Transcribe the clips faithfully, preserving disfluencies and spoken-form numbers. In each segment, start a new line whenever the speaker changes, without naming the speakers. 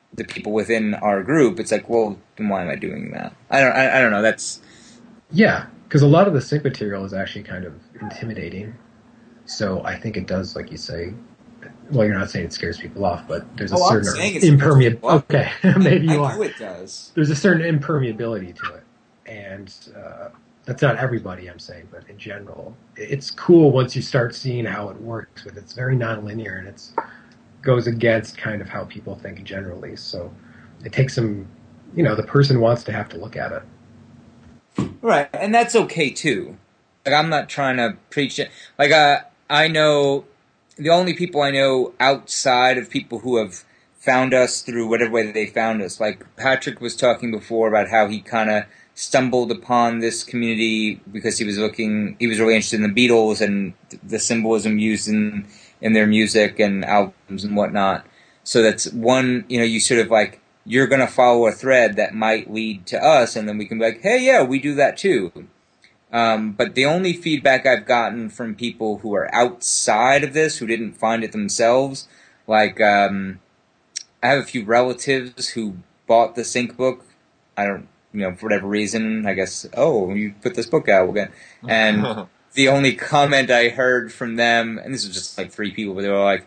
the people within our group, it's like, well, then why am I doing that? I don't I, I don't know. That's
Yeah, because a lot of the sync material is actually kind of intimidating. So I think it does, like you say, well, you're not saying it scares people off, but there's a
oh, I'm
certain
saying it scares
impermeable.
people off.
Okay,
I,
maybe
I
you are.
know it does.
There's a certain impermeability to it, and uh, that's not everybody. I'm saying, but in general, it's cool once you start seeing how it works. With it's very nonlinear and it's goes against kind of how people think generally. So it takes some, you know, the person wants to have to look at it.
Right, and that's okay too. Like I'm not trying to preach it. Like uh, I know the only people I know outside of people who have found us through whatever way that they found us. Like Patrick was talking before about how he kind of stumbled upon this community because he was looking, he was really interested in the Beatles and the symbolism used in in their music and albums and whatnot. So that's one, you know, you sort of like you're going to follow a thread that might lead to us, and then we can be like, hey, yeah, we do that too. Um, but the only feedback I've gotten from people who are outside of this, who didn't find it themselves, like um, I have a few relatives who bought the Sync book. I don't, you know, for whatever reason, I guess, oh, you put this book out again. And the only comment I heard from them, and this was just like three people, but they were like,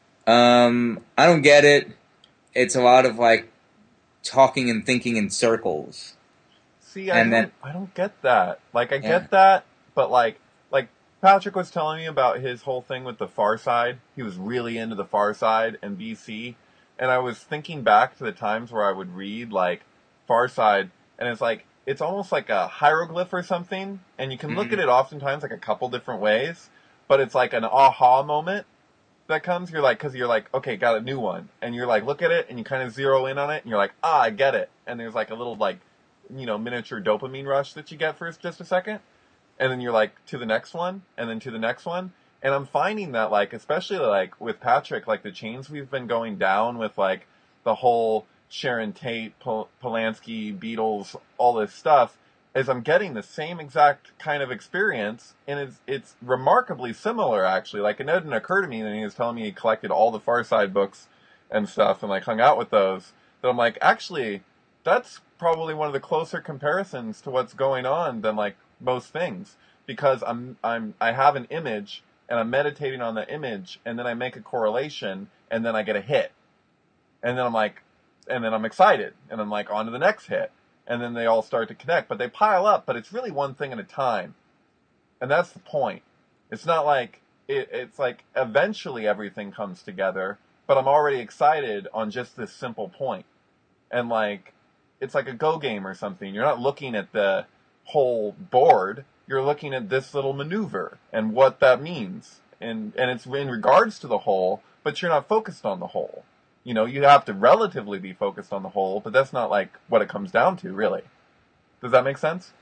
um, I don't get it. It's a lot of like talking and thinking in circles.
See, I
And then,
don't, I don't get that. Like, I
yeah.
get that, but like, like Patrick was telling me about his whole thing with the Far Side. He was really into the Far Side and B C, and I was thinking back to the times where I would read like Far Side, and it's like it's almost like a hieroglyph or something, and you can look at
Mm-hmm.
it oftentimes like a couple different ways, but it's like an aha moment that comes. You're like, because you're like, okay, got a new one, and you're like, look at it, and you kind of zero in on it, and you're like, ah, I get it, and there's like a little like you know, miniature dopamine rush that you get for just a second. And then you're like to the next one and then to the next one. And I'm finding that like, especially like with Patrick, like the chains we've been going down with like the whole Sharon Tate, Pol- Polanski, Beatles, all this stuff, is I'm getting the same exact kind of experience. And it's, it's remarkably similar actually. Like it didn't occur to me that he was telling me he collected all the Far Side books and stuff and like hung out with those. That I'm like, actually, that's probably one of the closer comparisons to what's going on than like most things because I'm I'm I have an image and I'm meditating on the image and then I make a correlation and then I get a hit and then I'm like and then I'm excited and I'm like on to the next hit and then they all start to connect but they pile up but it's really one thing at a time and that's the point. It's not like it, it's like eventually everything comes together but I'm already excited on just this simple point and like it's like a go game or something. You're not looking at the whole board. You're looking at this little maneuver and what that means. And and it's in regards to the whole, but you're not focused on the whole. You know, you have to relatively be focused on the whole, but that's not like what it comes down to, really. Does that make sense?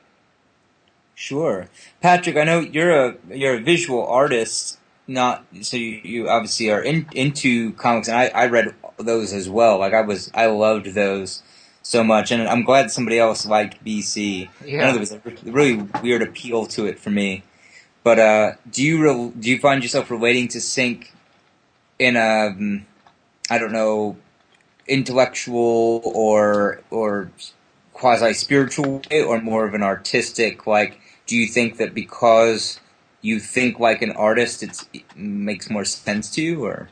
Sure, Patrick. I know you're a you're a visual artist. Not so you, you obviously are in, into comics, and I, I read those as well. Like I was, I loved those so much, and I'm glad somebody else liked B C. I know
Yeah.
there was a really weird appeal to it for me. But uh, do you re- do you find yourself relating to Sync in a um, I don't know intellectual or or quasi spiritual way, or more of an artistic? Like, do you think that because you think like an artist, it's, it makes more sense to you, or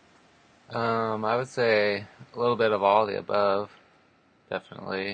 Um, I would say a little bit of all the above, definitely.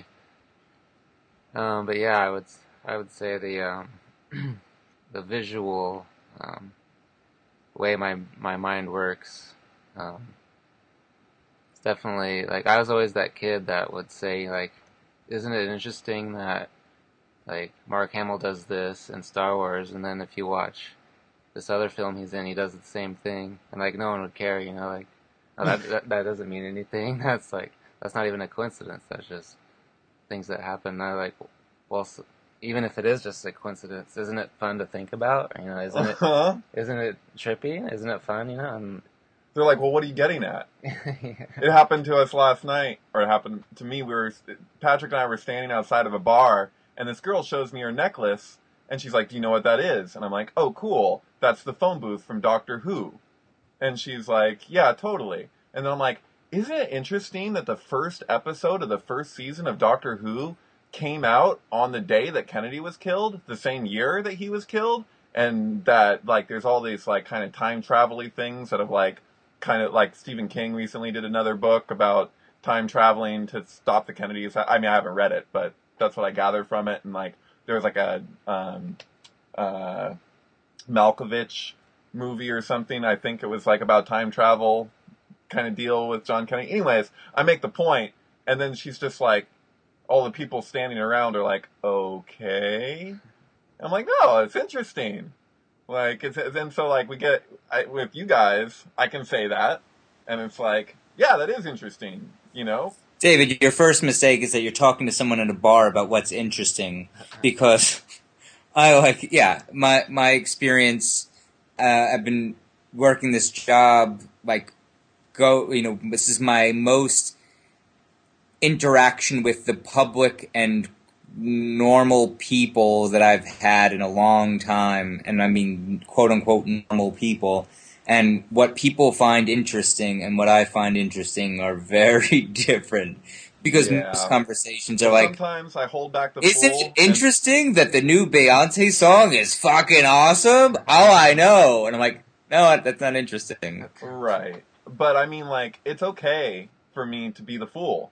Um, but yeah, I would I would say the um, the visual um, way my my mind works. Um, it's definitely like I was always that kid that would say like, isn't it interesting that like Mark Hamill does this in Star Wars, and then if you watch this other film he's in, he does the same thing, and like no one would care, you know, like oh, that, that that doesn't mean anything. That's like that's not even a coincidence. That's just things that happen. I like, well, s- even if it is just a coincidence, isn't it fun to think about? You know, isn't it
Uh-huh.
isn't it trippy? Isn't it fun? You know, and
They're like, well, what are you getting at?
yeah.
It happened to us last night, or it happened to me. We were Patrick and I were standing outside of a bar, and this girl shows me her necklace, and she's like, "Do you know what that is?" And I'm like, "Oh, cool. That's the phone booth from Doctor Who." And she's like, "Yeah, totally." And then I'm like, isn't it interesting that the first episode of the first season of Doctor Who came out on the day that Kennedy was killed, the same year that he was killed, and that, like, there's all these, like, kind of time travel-y things that have, like, kind of, like, Stephen King recently did another book about time traveling to stop the Kennedys. I mean, I haven't read it, but that's what I gathered from it, and, like, there was, like, a, um, uh, Malkovich movie or something, I think it was, like, about time travel kind of deal with John Kennedy. Anyways, I make the point, and then she's just like, all the people standing around are like, okay. I'm like, no, it's interesting. Like, it's, and so, like, we get, I, with you guys, I can say that, and it's like, yeah, that is interesting, you know?
David, your first mistake is that you're talking to someone at a bar about what's interesting, because I, like, yeah, my, my experience, uh, I've been working this job, like, go, you know, this is my most interaction with the public and normal people that I've had in a long time, and I mean quote unquote normal people, and what people find interesting and what I find interesting are very different, because
Yeah.
most conversations are like,
Sometimes I hold back the
is
fool.
it interesting that the new Beyonce song is fucking awesome? All I know. And I'm like, no, that's not interesting.
and- right. But I mean, like, it's okay for me to be the fool.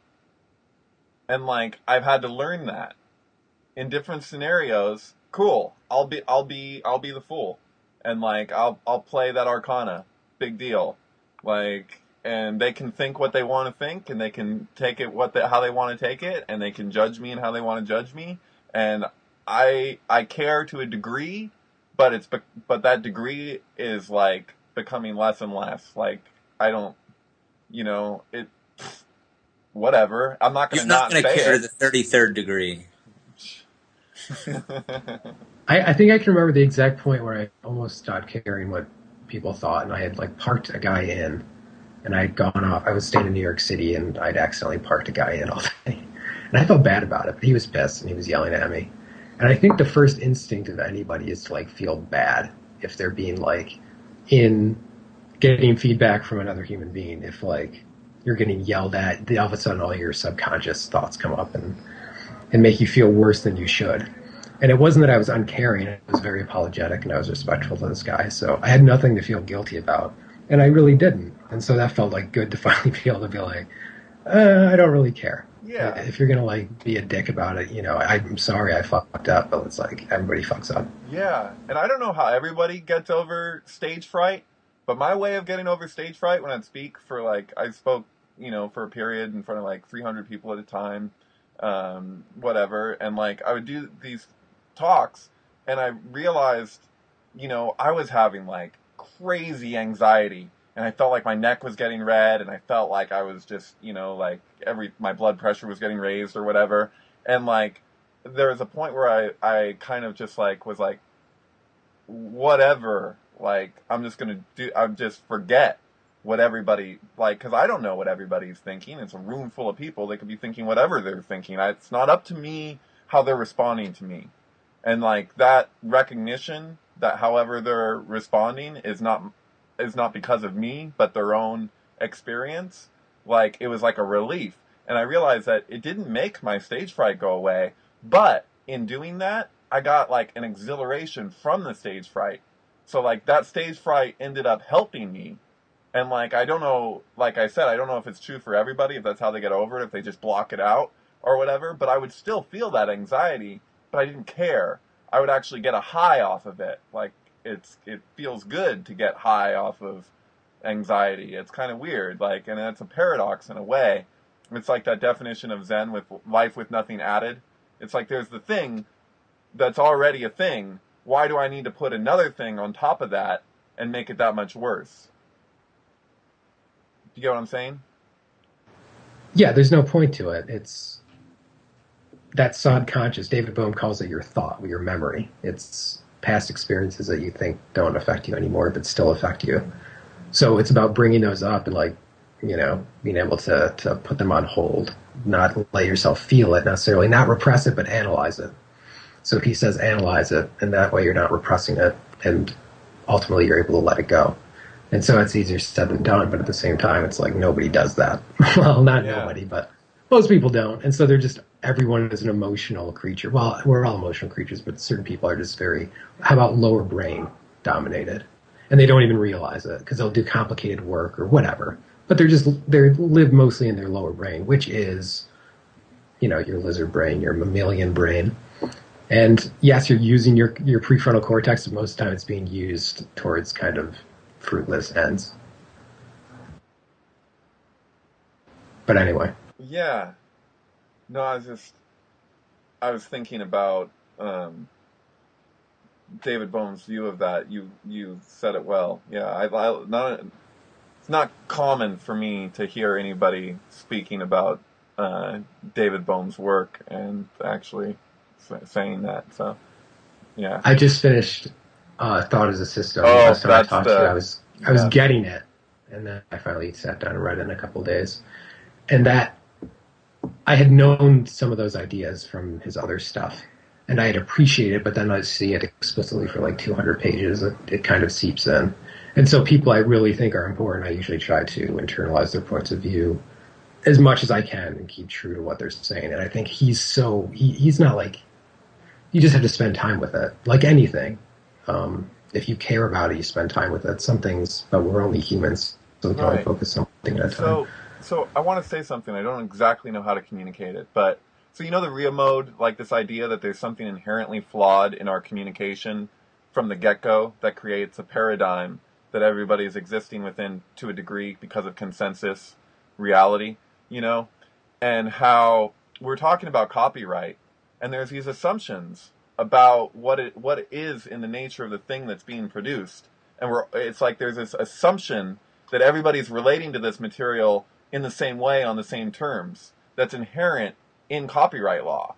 And, like, I've had to learn that. In different scenarios, cool. I'll be, I'll be, I'll be the fool. And, like, I'll, I'll play that arcana. Big deal. Like, and they can think what they want to think, and they can take it what they, how they want to take it, and they can judge me and how they want to judge me. And I, I care to a degree, but it's, be- but that degree is, like, becoming less and less. Like, I don't, you know, it, whatever. I'm not going
You're
to
not
not
going to
say
care
it.
to the thirty-third degree.
I, I think I can remember the exact point where I almost stopped caring what people thought, and I had like parked a guy in, and I'd gone off. I was staying in New York City, and I'd accidentally parked a guy in all day, and I felt bad about it. But he was pissed, and he was yelling at me. And I think the first instinct of anybody is to like feel bad if they're being like in getting feedback from another human being. If like you're getting yelled at, all of a sudden all your subconscious thoughts come up and and make you feel worse than you should. And it wasn't that I was uncaring. I was very apologetic, and I was respectful to this guy. So I had nothing to feel guilty about. And I really didn't. And so that felt like good to finally be able to be like, uh, I don't really care.
Yeah.
If you're going to like be a dick about it, you know, I'm sorry I fucked up, but it's like everybody fucks up.
Yeah, and I don't know how everybody gets over stage fright, but my way of getting over stage fright when I'd speak for like, I spoke, you know, for a period in front of like three hundred people at a time, um, whatever, and like I would do these talks, and I realized, you know, I was having like crazy anxiety, and I felt like my neck was getting red, and I felt like I was just, you know, like every, my blood pressure was getting raised or whatever, and like, there was a point where I, I kind of just like, was like, whatever, like, I'm just gonna do, I'm just forget what everybody, like, cause I don't know what everybody's thinking. It's a room full of people. They could be thinking whatever they're thinking. I, it's not up to me how they're responding to me. And like, that recognition that however they're responding is not, is not because of me, but their own experience. Like, it was like a relief. And I realized that it didn't make my stage fright go away, but in doing that, I got like an exhilaration from the stage fright. So like, that stage fright ended up helping me. And like, I don't know, like I said, I don't know if it's true for everybody, if that's how they get over it, if they just block it out or whatever, but I would still feel that anxiety, but I didn't care. I would actually get a high off of it. Like, it's, it feels good to get high off of anxiety. It's kind of weird, like, and it's a paradox in a way. It's like that definition of Zen with life with nothing added. It's like there's the thing that's already a thing. Why do I need to put another thing on top of that and make it that much worse? Do you get what I'm saying?
Yeah, there's no point to it. It's that subconscious. David Bohm calls it your thought, your memory. It's past experiences that you think don't affect you anymore, but still affect you. So it's about bringing those up and like, you know, being able to, to put them on hold, not let yourself feel it necessarily, not repress it, but analyze it. So he says analyze it, and that way you're not repressing it, and ultimately you're able to let it go. And so it's easier said than done, but at the same time, it's like nobody does that. Well, not
Yeah.
nobody, but most people don't. And so they're just, everyone is an emotional creature. Well, we're all emotional creatures, but certain people are just very, how about lower brain dominated? And they don't even realize it because they'll do complicated work or whatever. But they're just, they live mostly in their lower brain, which is, you know, your lizard brain, your mammalian brain. And yes, you're using your, your prefrontal cortex, but most of the time it's being used towards kind of fruitless ends. But anyway.
Yeah. No, I was just, I was thinking about um, David Bohm's view of that. You you said it well. Yeah, I, I not. It's not common for me to hear anybody speaking about uh, David Bohm's work and actually saying that. So, yeah.
I just finished uh, Thought as a System.
Oh,
Last time I
that's
talked
the-
to you, I was I was
yeah.
getting it, and then I finally sat down and read it in a couple of days. And that I had known some of those ideas from his other stuff, and I had appreciated it, but then I see it explicitly for like two hundred pages. It, it kind of seeps in. And so people I really think are important, I usually try to internalize their points of view as much as I can and keep true to what they're saying. And I think he's so, he, he's not like, you just have to spend time with it, like anything. Um, if you care about it, you spend time with it. Some things, but we're only humans, so we can only
Right.
focus on one thing at a time.
So, so I want to say something. I don't exactly know how to communicate it, but so you know the Rhea mode, like this idea that there's something inherently flawed in our communication from the get-go that creates a paradigm that everybody is existing within to a degree because of consensus reality, you know, and how we're talking about copyright, and there's these assumptions about what it what it is in the nature of the thing that's being produced, and we're it's like there's this assumption that everybody's relating to this material in the same way on the same terms that's inherent in copyright law.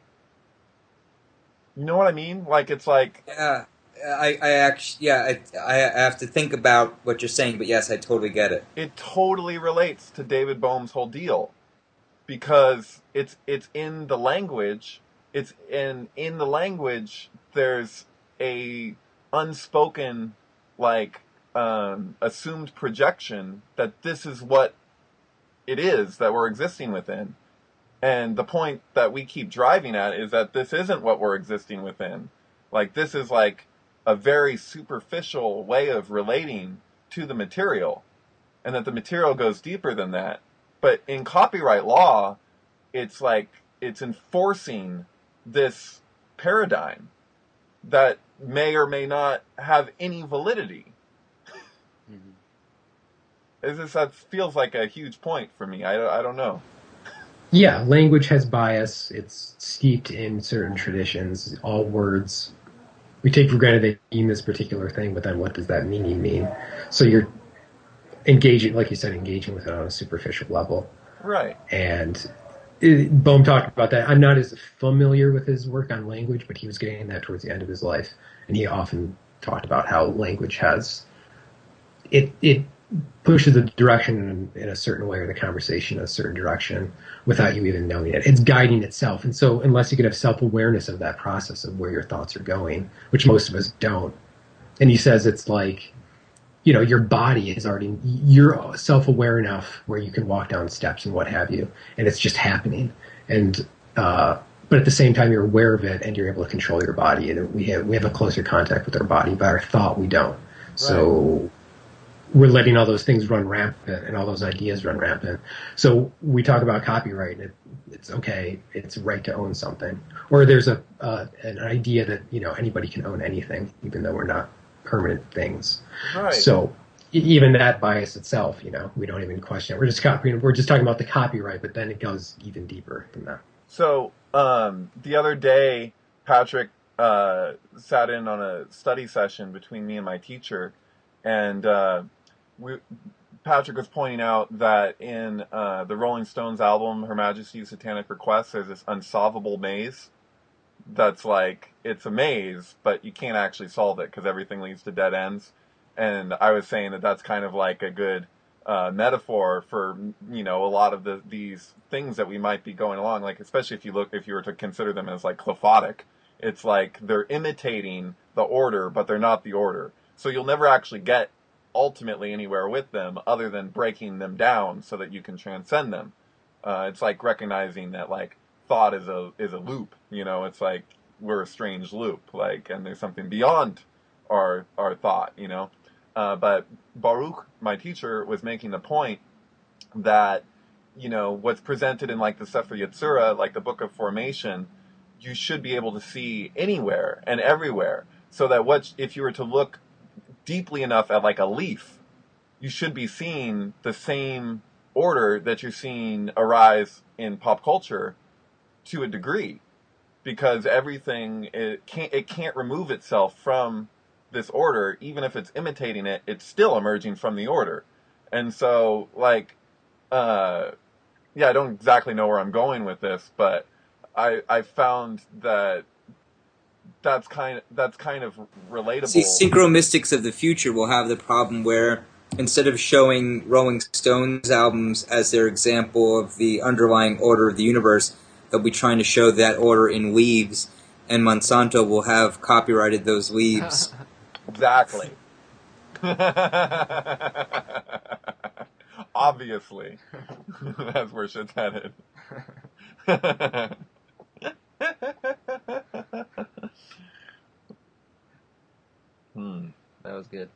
You know what I mean? Like it's like
Yeah, I, I actually, yeah, I, I have to think about what you're saying, but yes, I totally get it.
it totally relates to David Bohm's whole deal because it's it's in the language. It's in in the language. There's a unspoken, like um, assumed projection that this is what it is that we're existing within. And the point that we keep driving at is that this isn't what we're existing within. Like this is like a very superficial way of relating to the material, and that the material goes deeper than that. But in copyright law, it's like it's enforcing this paradigm that may or may not have any validity.
Mhm.
It's just, that feels like a huge point for me. I, I don't know.
Yeah, language has bias. It's steeped in certain traditions. All words, we take for granted they mean this particular thing, but then what does that meaning mean? So you're engaging, like you said, engaging with it on a superficial level.
Right.
And it, Bohm talked about that. I'm not as familiar with his work on language, but he was getting that towards the end of his life. And he often talked about how language has, it it pushes a direction in, in a certain way, or the conversation in a certain direction without you even knowing it. It's guiding itself. And so unless you can have self-awareness of that process of where your thoughts are going, which most of us don't. And he says it's like, you know, your body is already, you're self-aware enough where you can walk down steps and what have you, and it's just happening. And, uh, but at the same time, you're aware of it and you're able to control your body. And we have, we have a closer contact with our body, but our thought, we don't. So we're letting all those things run rampant and all those ideas run rampant. So we talk about copyright, and it, it's okay, it's right to own something. Or there's a uh, an idea that, you know, anybody can own anything, even though we're not permanent things.
Right.
So e- even that bias itself, you know, we don't even question it. We're just copying, we're just talking about the copyright, but then it goes even deeper than that.
So um, the other day, Patrick uh, sat in on a study session between me and my teacher, and uh, we, Patrick was pointing out that in uh, the Rolling Stones album, Her Majesty's Satanic Request, there's this unsolvable maze that's like, it's a maze, but you can't actually solve it because everything leads to dead ends. And I was saying that that's kind of like a good uh, metaphor for, you know, a lot of the these things that we might be going along, like especially if you look, if you were to consider them as like qliphothic, it's like they're imitating the order, but they're not the order. So you'll never actually get ultimately anywhere with them other than breaking them down so that you can transcend them. Uh, it's like recognizing that like thought is a is a loop. You know, it's like we're a strange loop, like, and there's something beyond our our thought. You know, uh, but Baruch, my teacher, was making the point that, you know, what's presented in like the Sefer Yetzirah, like the Book of Formation, you should be able to see anywhere and everywhere. So that what if you were to look deeply enough at like a leaf, you should be seeing the same order that you're seeing arise in pop culture to a degree, because everything it can't it can't remove itself from this order. Even if it's imitating it, it's still emerging from the order. And so like uh yeah, I don't exactly know where I'm going with this, but I I found that that's kind of, that's kind of relatable.
See, Synchromystics of the future will have the problem where instead of showing Rolling Stones albums as their example of the underlying order of the universe, they'll be trying to show that order in leaves, and Monsanto will have copyrighted those leaves.
Exactly. Obviously. That's where shit's headed.
Hmm. That was good.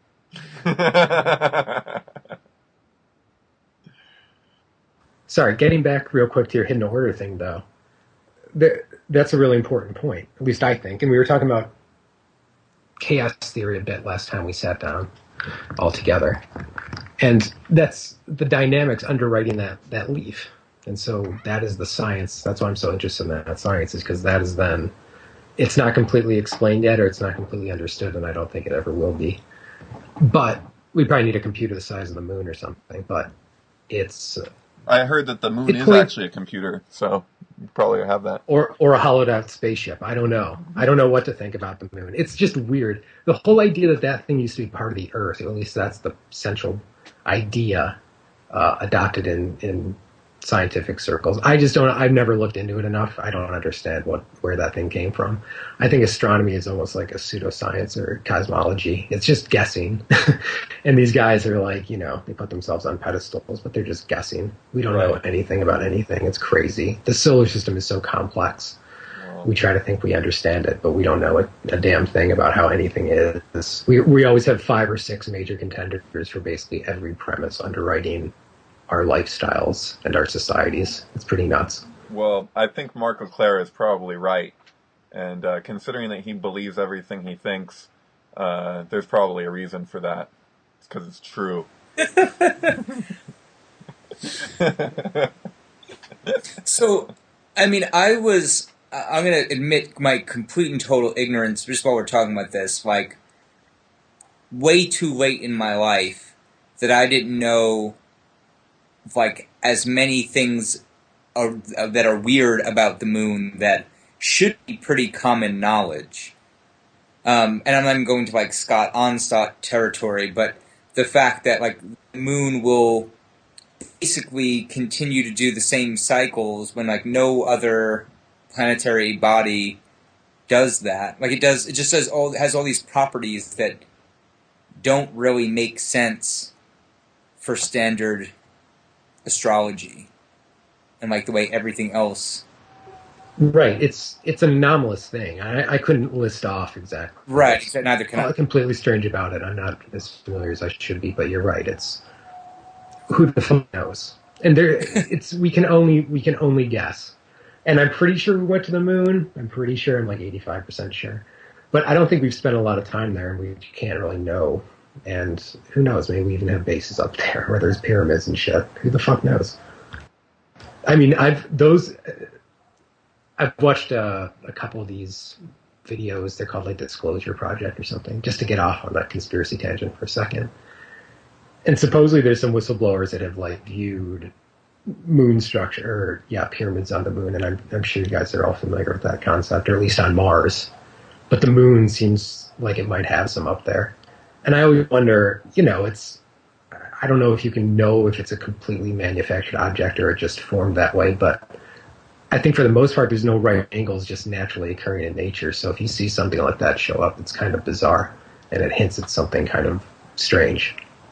Sorry, getting back real quick to your hidden order thing, though. There, that's a really important point, at least I think. And we were talking about chaos theory a bit last time we sat down all together. And that's the dynamics underwriting that, that leaf. And so that is the science. That's why I'm so interested in that, that science, is because that is then, it's not completely explained yet, or it's not completely understood, and I don't think it ever will be. But we probably need a computer the size of the moon or something. But it's... Uh,
I heard that the moon is
played,
actually a computer, so you probably have that.
Or or a hollowed out spaceship. I don't know. I don't know what to think about the moon. It's just weird. The whole idea that that thing used to be part of the Earth, at least that's the central idea uh, adopted in, in scientific circles. I just don't, I've never looked into it enough. I don't understand what where that thing came from. I think astronomy is almost like a pseudoscience or cosmology. It's just guessing. And these guys are like, you know, they put themselves on pedestals, but they're just guessing. We don't know anything about anything. It's crazy. The solar system is so complex. Wow. We try to think we understand it, but we don't know a, a damn thing about how anything is. We we always have five or six major contenders for basically every premise underwriting our lifestyles and our societies. It's pretty nuts.
Well, I think Mark LeClaire is probably right. And uh, considering that he believes everything he thinks, uh, there's probably a reason for that. It's because it's true.
So, I mean, I was, I'm going to admit my complete and total ignorance just while we're talking about this, like, way too late in my life that I didn't know like as many things are, uh, that are weird about the moon that should be pretty common knowledge. Um, and I'm not even going to like Scott Onstott territory, but the fact that like the moon will basically continue to do the same cycles when like no other planetary body does that. Like it does, it just does all has all these properties that don't really make sense for standard astrology and like the way everything else.
Right, it's it's an anomalous thing. I, I couldn't list off exactly.
Right, neither can I.
I'm completely strange about it. I'm not as familiar as I should be, but you're right. It's who the fuck knows, and there it's we can only we can only guess. And I'm pretty sure we went to the moon. I'm pretty sure. I'm like eighty-five percent sure, but I don't think we've spent a lot of time there, and we can't really know. And who knows? Maybe we even have bases up there where there's pyramids and shit. Who the fuck knows? I mean, I've those. I've watched uh, a couple of these videos. They're called like Disclosure Project or something, just to get off on that conspiracy tangent for a second. And supposedly there's some whistleblowers that have like viewed moon structure, or yeah, pyramids on the moon. And I'm, I'm sure you guys are all familiar with that concept, or at least on Mars. But the moon seems like it might have some up there. And I always wonder, you know, it's, I don't know if you can know if it's a completely manufactured object or it just formed that way, but I think for the most part, there's no right angles just naturally occurring in nature. So if you see something like that show up, it's kind of bizarre, and it hints at something kind of strange.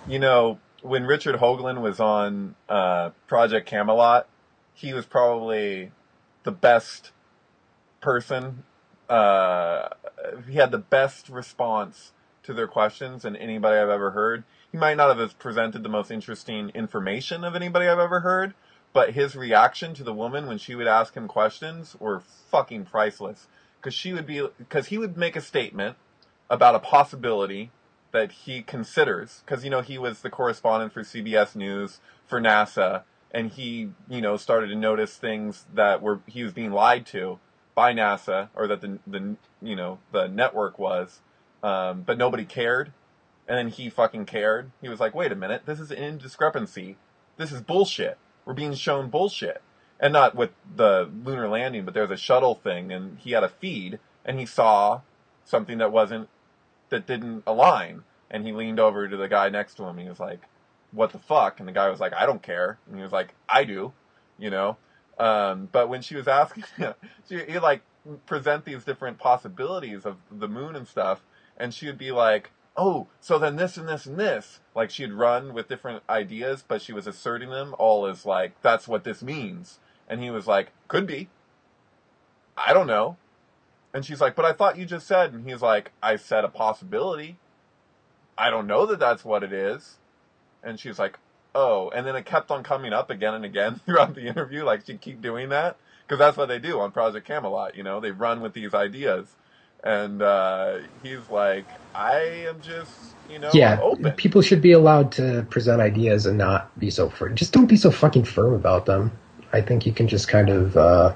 you know, when Richard Hoagland was on uh, Project Camelot, he was probably the best person. Uh, he had the best response to their questions than anybody I've ever heard. He might not have presented the most interesting information of anybody I've ever heard, but his reaction to the woman when she would ask him questions were fucking priceless. Because she would be, because he would make a statement about a possibility that he considers, because, you know, he was the correspondent for C B S News, for NASA, and he, you know, started to notice things that were, he was being lied to by NASA, or that the, the you know, the network was, um, but nobody cared, and then he fucking cared. He was like, wait a minute, this is an indiscrepancy. This is bullshit. We're being shown bullshit. And not with the lunar landing, but there was a shuttle thing, and he had a feed, and he saw something that wasn't, that didn't align. And he leaned over to the guy next to him, and he was like, what the fuck? And the guy was like, I don't care. And he was like, I do, you know? Um, but when she was asking, she, he'd like present these different possibilities of the moon and stuff, and she would be like, oh, so then this and this and this. Like, she'd run with different ideas, but she was asserting them all as like, that's what this means. And he was like, could be. I don't know. And she's like, but I thought you just said. And he's like, I said a possibility. I don't know that that's what it is. And she's like, oh. And then it kept on coming up again and again throughout the interview. Like, she'd keep doing that. Because that's what they do on Project Camelot. You know, they run with these ideas. And uh, he's like, I am just, you know,
yeah,
open.
People should be allowed to present ideas and not be so firm. Just don't be so fucking firm about them. I think you can just kind of uh,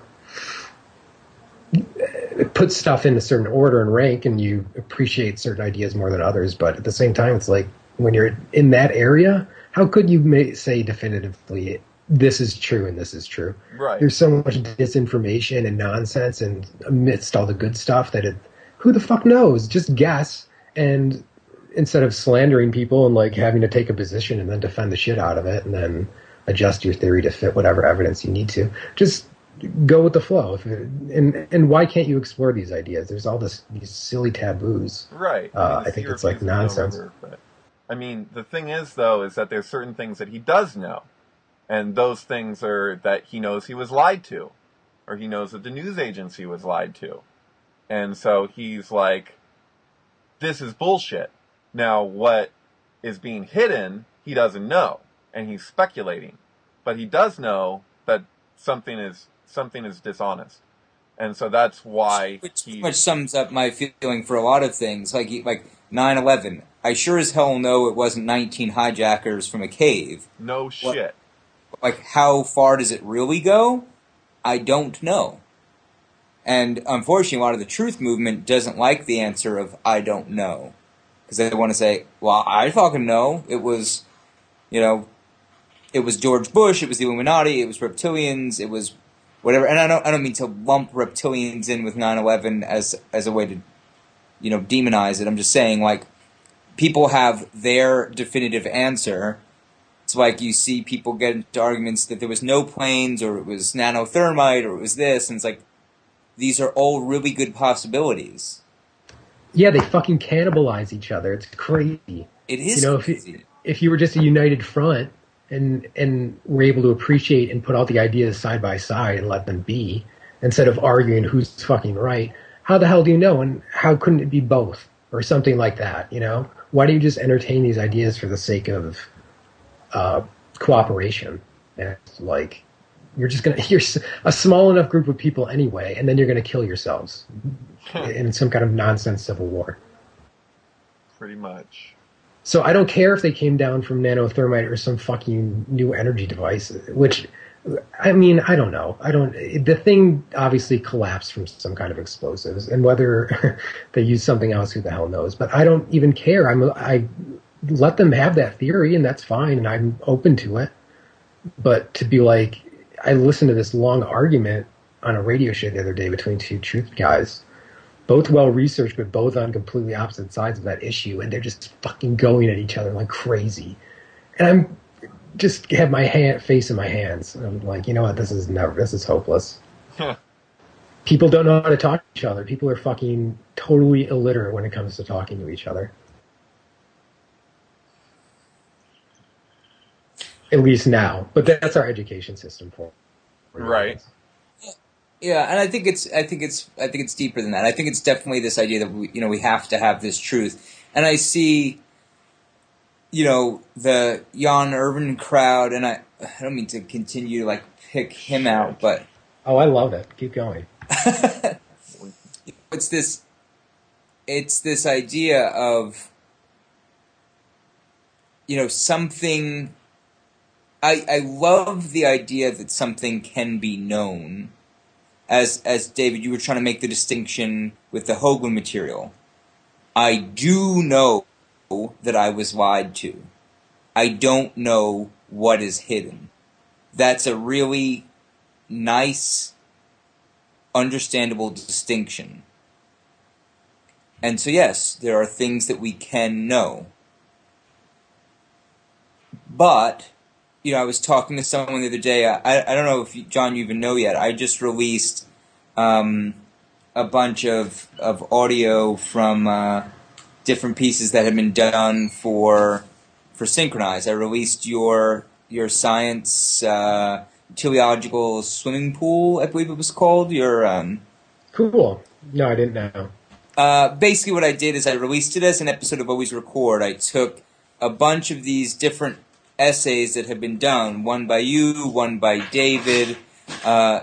put stuff in a certain order and rank, and you appreciate certain ideas more than others. But at the same time, it's like, when you're in that area, how could you may say definitively, this is true and this is true?
Right.
There's so much disinformation and nonsense, and amidst all the good stuff that it, who the fuck knows? Just guess. And instead of slandering people and like having to take a position and then defend the shit out of it and then adjust your theory to fit whatever evidence you need to, just go with the flow. If it, and and why can't you explore these ideas? There's all this these silly taboos.
Right.
Uh, I think it's like nonsense.
Over, but, I mean, the thing is, though, is that there's certain things that he does know. And those things are that he knows he was lied to. Or he knows that the news agency was lied to. And so he's like, this is bullshit. Now, what is being hidden, he doesn't know. And he's speculating. But he does know that something is something is dishonest. And so that's why
Which
he...
pretty much sums up my feeling for a lot of things. Like like nine eleven. I sure as hell know it wasn't nineteen hijackers from a cave.
No shit.
What, like, how far does it really go? I don't know. And unfortunately, a lot of the truth movement doesn't like the answer of, I don't know. Because they want to say, well, I fucking know. It was, you know, it was George Bush, it was the Illuminati, it was reptilians, it was whatever. And I don't I don't mean to lump reptilians in with nine eleven as as a way to, you know, demonize it. I'm just saying, like, people have their definitive answer. It's like you see people get into arguments that there was no planes, or it was nanothermite, or it was this, and it's like, these are all really good possibilities.
Yeah, they fucking cannibalize each other. It's crazy.
It is
you know,
crazy.
If you, if you were just a united front and and were able to appreciate and put all the ideas side by side and let them be, instead of arguing who's fucking right, how the hell do you know? And how couldn't it be both? Or something like that, you know? Why do you just entertain these ideas for the sake of uh, cooperation? And it's like, you're just going to, you're a small enough group of people anyway, and then you're going to kill yourselves in some kind of nonsense civil war.
Pretty much.
So I don't care if they came down from nanothermite or some fucking new energy device, which, I mean, I don't know. I don't, the thing obviously collapsed from some kind of explosives, and whether they use something else, who the hell knows. But I don't even care. I'm, I let them have that theory, and that's fine, and I'm open to it. But to be like, I listened to this long argument on a radio show the other day between two truth guys, both well-researched, but both on completely opposite sides of that issue, and they're just fucking going at each other like crazy. And I'm just have my hand, face in my hands. And I'm like, you know what, this is never, this is hopeless.
Huh.
People don't know how to talk to each other. People are fucking totally illiterate when it comes to talking to each other. At least now. But that's our education system for for
Right.
us.
Yeah, and I think it's I think it's I think it's deeper than that. I think it's definitely this idea that we, you know, we have to have this truth. And I see, you know, the Jan Irvin crowd, and I I don't mean to continue to like pick him out, but
Oh, I love it. Keep going.
it's this it's this idea of, you know, something. I I love the idea that something can be known. As as David, you were trying to make the distinction with the Hoagland material. I do know that I was lied to. I don't know what is hidden. That's a really nice, understandable distinction. And so, yes, there are things that we can know. But, you know, I was talking to someone the other day. I, I don't know if, you, John, you even know yet. I just released um, a bunch of, of audio from uh, different pieces that have been done for for Synchronize. I released your your science uh, teleological swimming pool, I believe it was called. Your um,
Cool. No, I didn't know.
uh, basically what I did is I released it as an episode of Always Record. I took a bunch of these different essays that have been done, one by you, one by David. Uh,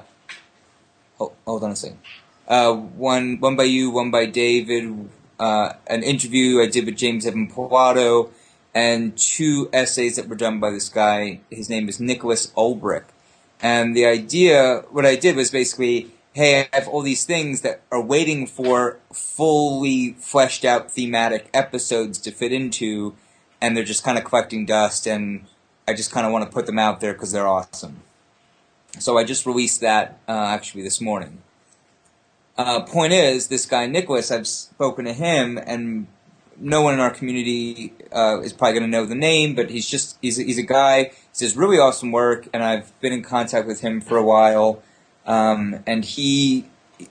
oh, hold on a second. Uh, one one by you, one by David. Uh, an interview I did with James Evan Pilato, and two essays that were done by this guy. His name is Nicholas Ulbrich. And the idea, what I did was basically, hey, I have all these things that are waiting for fully fleshed out thematic episodes to fit into, and they're just kind of collecting dust, and I just kind of want to put them out there because they're awesome. So I just released that uh, actually this morning. Uh, point is, this guy Nicholas, I've spoken to him, and no one in our community uh, is probably going to know the name, but he's just he's a, he's a guy. He does really awesome work, and I've been in contact with him for a while. Um, and he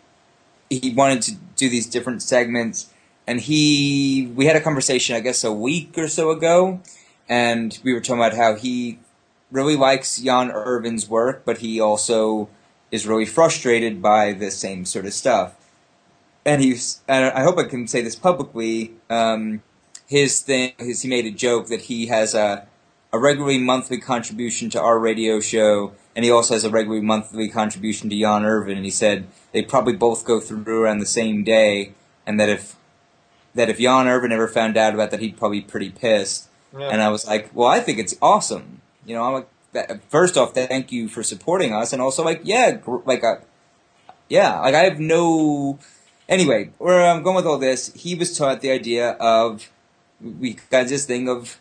he wanted to do these different segments, and he we had a conversation, I guess, a week or so ago, and we were talking about how he really likes Jan Irvin's work, but he also is really frustrated by the same sort of stuff. And he's, and I hope I can say this publicly, um, his thing is he made a joke that he has a, a regularly monthly contribution to our radio show, and he also has a regularly monthly contribution to Jan Irvin, and he said they probably both go through around the same day, and that if that if Jan Irvin ever found out about that, he'd probably be pretty pissed.
Yeah.
And I was like, well, I think it's awesome. You know, I'm like, that, first off, thank you for supporting us, and also like, yeah, gr- like, uh, yeah, like I have no. Anyway, where I'm going with all this, he was taught the idea of we got this thing of,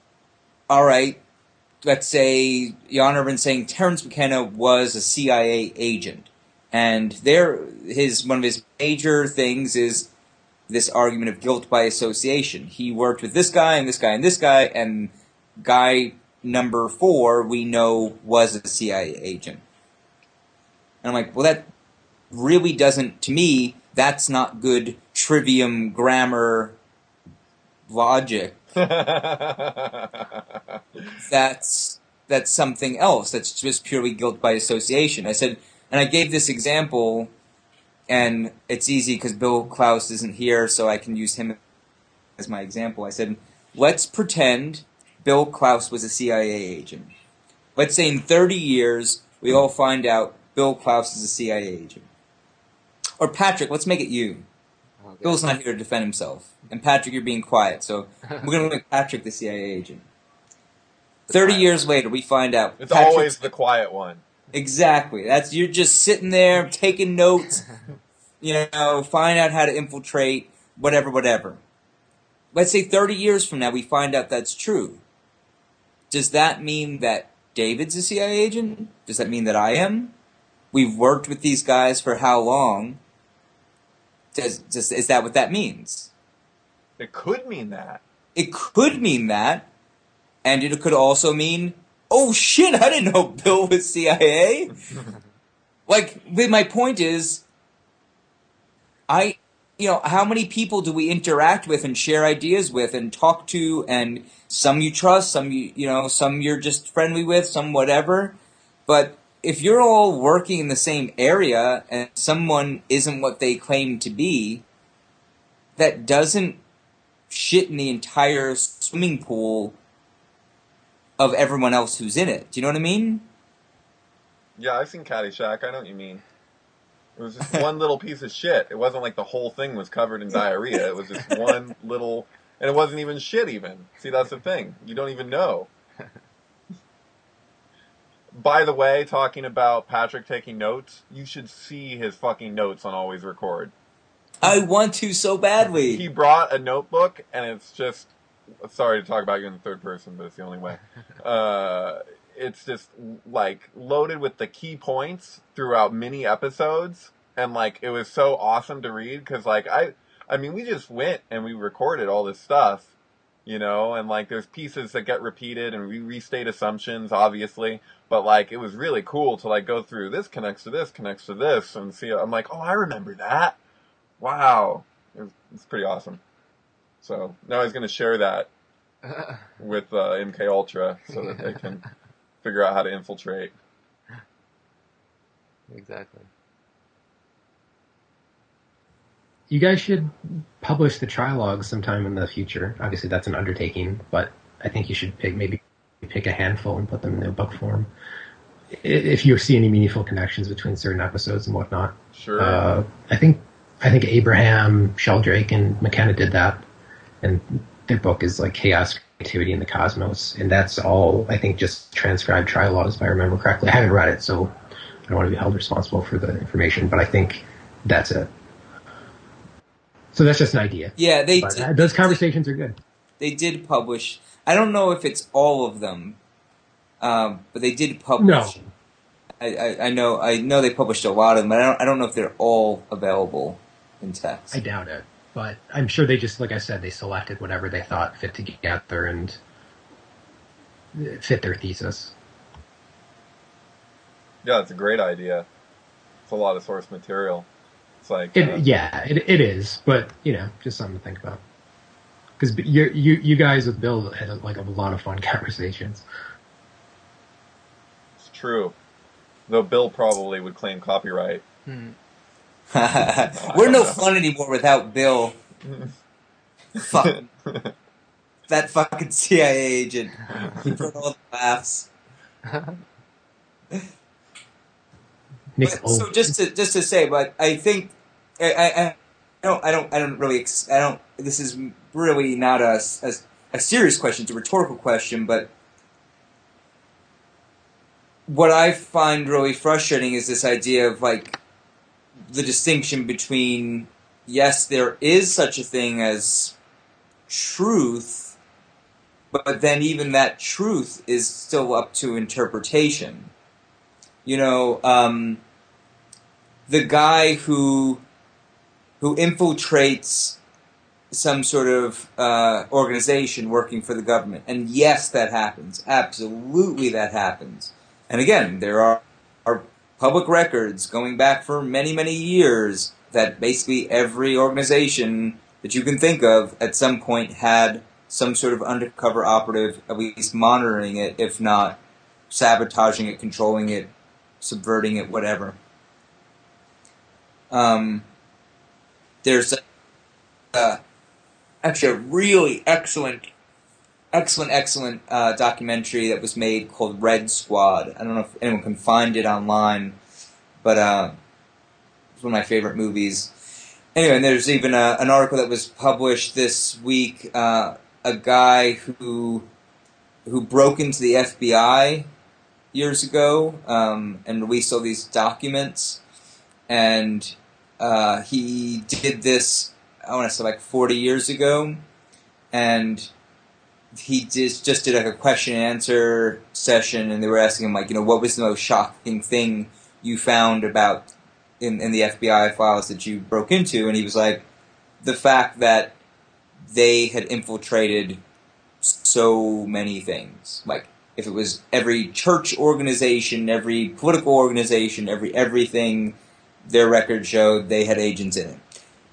all right, let's say Jan Irvin saying Terence McKenna was a C I A agent, and there his one of his major things is this argument of guilt by association. He worked with this guy and this guy and this guy, and guy number four we know was a C I A agent. And I'm like, well, that really doesn't, to me, that's not good trivium grammar logic. That's that's something else. That's just purely guilt by association. I said, and I gave this example, and it's easy because Bill Klaus isn't here, so I can use him as my example. I said, let's pretend Bill Klaus was a C I A agent. Let's say in thirty years, we all find out Bill Klaus is a C I A agent. Or Patrick, let's make it you.
Okay.
Bill's not here to defend himself. And Patrick, you're being quiet, so we're going to make Patrick the C I A agent. Thirty years later, we find out.
It's
Patrick's-
always the quiet one.
Exactly. That's you're just sitting there taking notes, you know, find out how to infiltrate, whatever, whatever. Let's say thirty years from now, we find out that's true. Does that mean that David's a C I A agent? Does that mean that I am? We've worked with these guys for how long? Does, does, is that what that means?
It could mean that.
It could mean that, and it could also mean, oh shit, I didn't know Bill was C I A. Like, my point is, I, you know, how many people do we interact with and share ideas with and talk to, and some you trust, some you, you know, some you're just friendly with, some whatever. But if you're all working in the same area and someone isn't what they claim to be, that doesn't shit in the entire swimming pool of everyone else who's in it. Do you know what I mean?
Yeah, I've seen Caddyshack. I know what you mean. It was just one little piece of shit. It wasn't like the whole thing was covered in diarrhea. It was just one little, and it wasn't even shit even. See, that's the thing. You don't even know. By the way, talking about Patrick taking notes, you should see his fucking notes on Always Record.
I want to so badly.
He brought a notebook, and it's just, sorry to talk about you in the third person, but it's the only way. Uh, it's just, like, loaded with the key points throughout many episodes, and, like, it was so awesome to read, because, like, I, I mean, we just went and we recorded all this stuff, you know, and, like, there's pieces that get repeated, and we restate assumptions, obviously, but, like, it was really cool to, like, go through, this connects to this, connects to this, and see, I'm like, oh, I remember that. Wow. It was, it's pretty awesome. So, now he's going to share that with uh, M K Ultra, so that they can figure out how to infiltrate.
Exactly.
You guys should publish the trilogues sometime in the future. Obviously, that's an undertaking, but I think you should pick maybe pick a handful and put them in their book form. If you see any meaningful connections between certain episodes and whatnot.
Sure.
Uh, I think I think Abraham, Sheldrake, and McKenna did that, and their book is like Chaos, Creativity in the Cosmos, and that's all, I think, just transcribed trilogues, if I remember correctly. I haven't read it, so I don't want to be held responsible for the information, but I think that's it. So that's just an idea.
Yeah, they
but,
did,
uh, those conversations are good.
They did publish. I don't know if it's all of them, um, but they did publish.
No.
I, I, I know. I know they published a lot of them, but I don't. I don't know if they're all available in text.
I doubt it, but I'm sure they just, like I said, they selected whatever they thought fit together and fit their thesis.
Yeah, it's a great idea. It's a lot of source material. It's like
It,
uh,
yeah, it, it is, but you know, just something to think about. Because you you you guys with Bill had like a lot of fun conversations.
it's true. Though Bill probably would claim copyright.
Hmm.
We're no fun anymore without Bill. Fuck. That fucking C I A agent. He brought all the laughs.
Nick,
But,
oh,
so just to just to say, but I think I, I, I don't I don't I don't really ex- I don't. This is really not a, a a serious question. It's a rhetorical question, but what I find really frustrating is this idea of like the distinction between, yes, there is such a thing as truth, but then even that truth is still up to interpretation. You know, um, the guy who who infiltrates some sort of uh, organization working for the government, and yes, that happens. Absolutely, that happens. And again, there are, are public records going back for many, many years that basically every organization that you can think of at some point had some sort of undercover operative at least monitoring it, if not sabotaging it, controlling it, subverting it, whatever. Um, there's a, uh, actually a really excellent Excellent, excellent uh, documentary that was made called Red Squad. I don't know if anyone can find it online, but uh, it's one of my favorite movies. Anyway, and there's even a, an article that was published this week. Uh, a guy who who broke into the F B I years ago um, and released all these documents, and uh, he did this, I want to say, like forty years ago, and he just just did like a question and answer session, and they were asking him, like, you know, what was the most shocking thing you found about in, in the F B I files that you broke into? And he was like, the fact that they had infiltrated so many things. Like, if it was every church organization, every political organization, every everything, their record showed they had agents in it.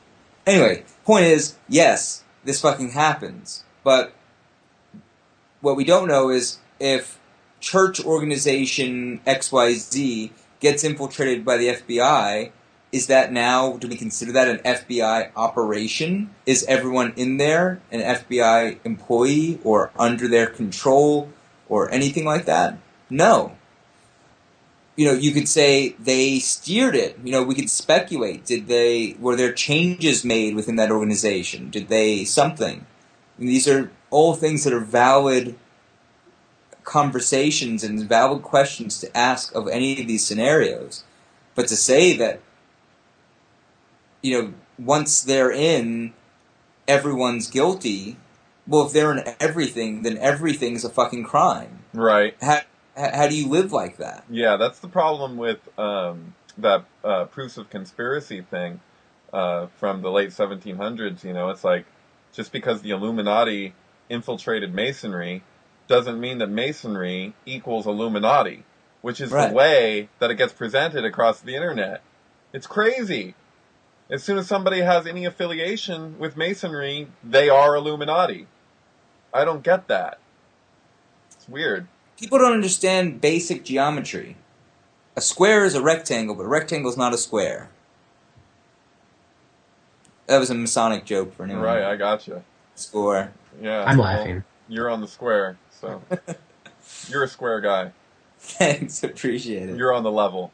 Anyway, point is, yes, this fucking happens. But what we don't know is if church organization X Y Z gets infiltrated by the F B I, is that now, do we consider that an F B I operation? Is everyone in there an F B I employee or under their control or anything like that? No. You know, you could say they steered it. You know, we could speculate. Did they, were there changes made within that organization? Did they something? And these are all things that are valid conversations and valid questions to ask of any of these scenarios. But to say that, you know, once they're in, everyone's guilty, well, if they're in everything, then everything's a fucking crime.
Right.
How, how do you live like that?
Yeah, that's the problem with um, that uh, proofs of conspiracy thing uh, from the late seventeen hundreds. You know, it's like, just because the Illuminati infiltrated Masonry doesn't mean that Masonry equals Illuminati, which is
Right.
the way that it gets presented across the internet. It's crazy. As soon as somebody has any affiliation with Masonry, they are Illuminati. I don't get that. It's weird.
People don't understand basic geometry. A square is a rectangle, but a rectangle is not a square. That was a Masonic joke for anyone.
Right, I gotcha.
Score.
Yeah.
I'm
well,
laughing.
You're on the square, so you're a square guy.
Thanks, appreciate it.
You're on the level.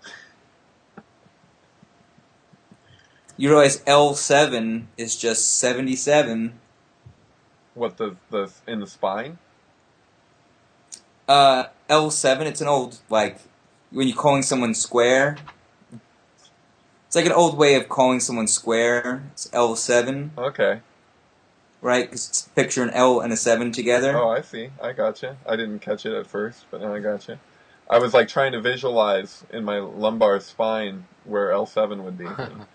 You realize L seven is just seventy-seven.
What, the the in the spine?
Uh, L seven, it's an old, like, when you're calling someone square. It's like an old way of calling someone square. It's L seven,
Okay.
right? Because it's picture an L and a seven together.
Oh, I see. I gotcha. I didn't catch it at first, but now I gotcha. I was like trying to visualize in my lumbar spine where L seven would be.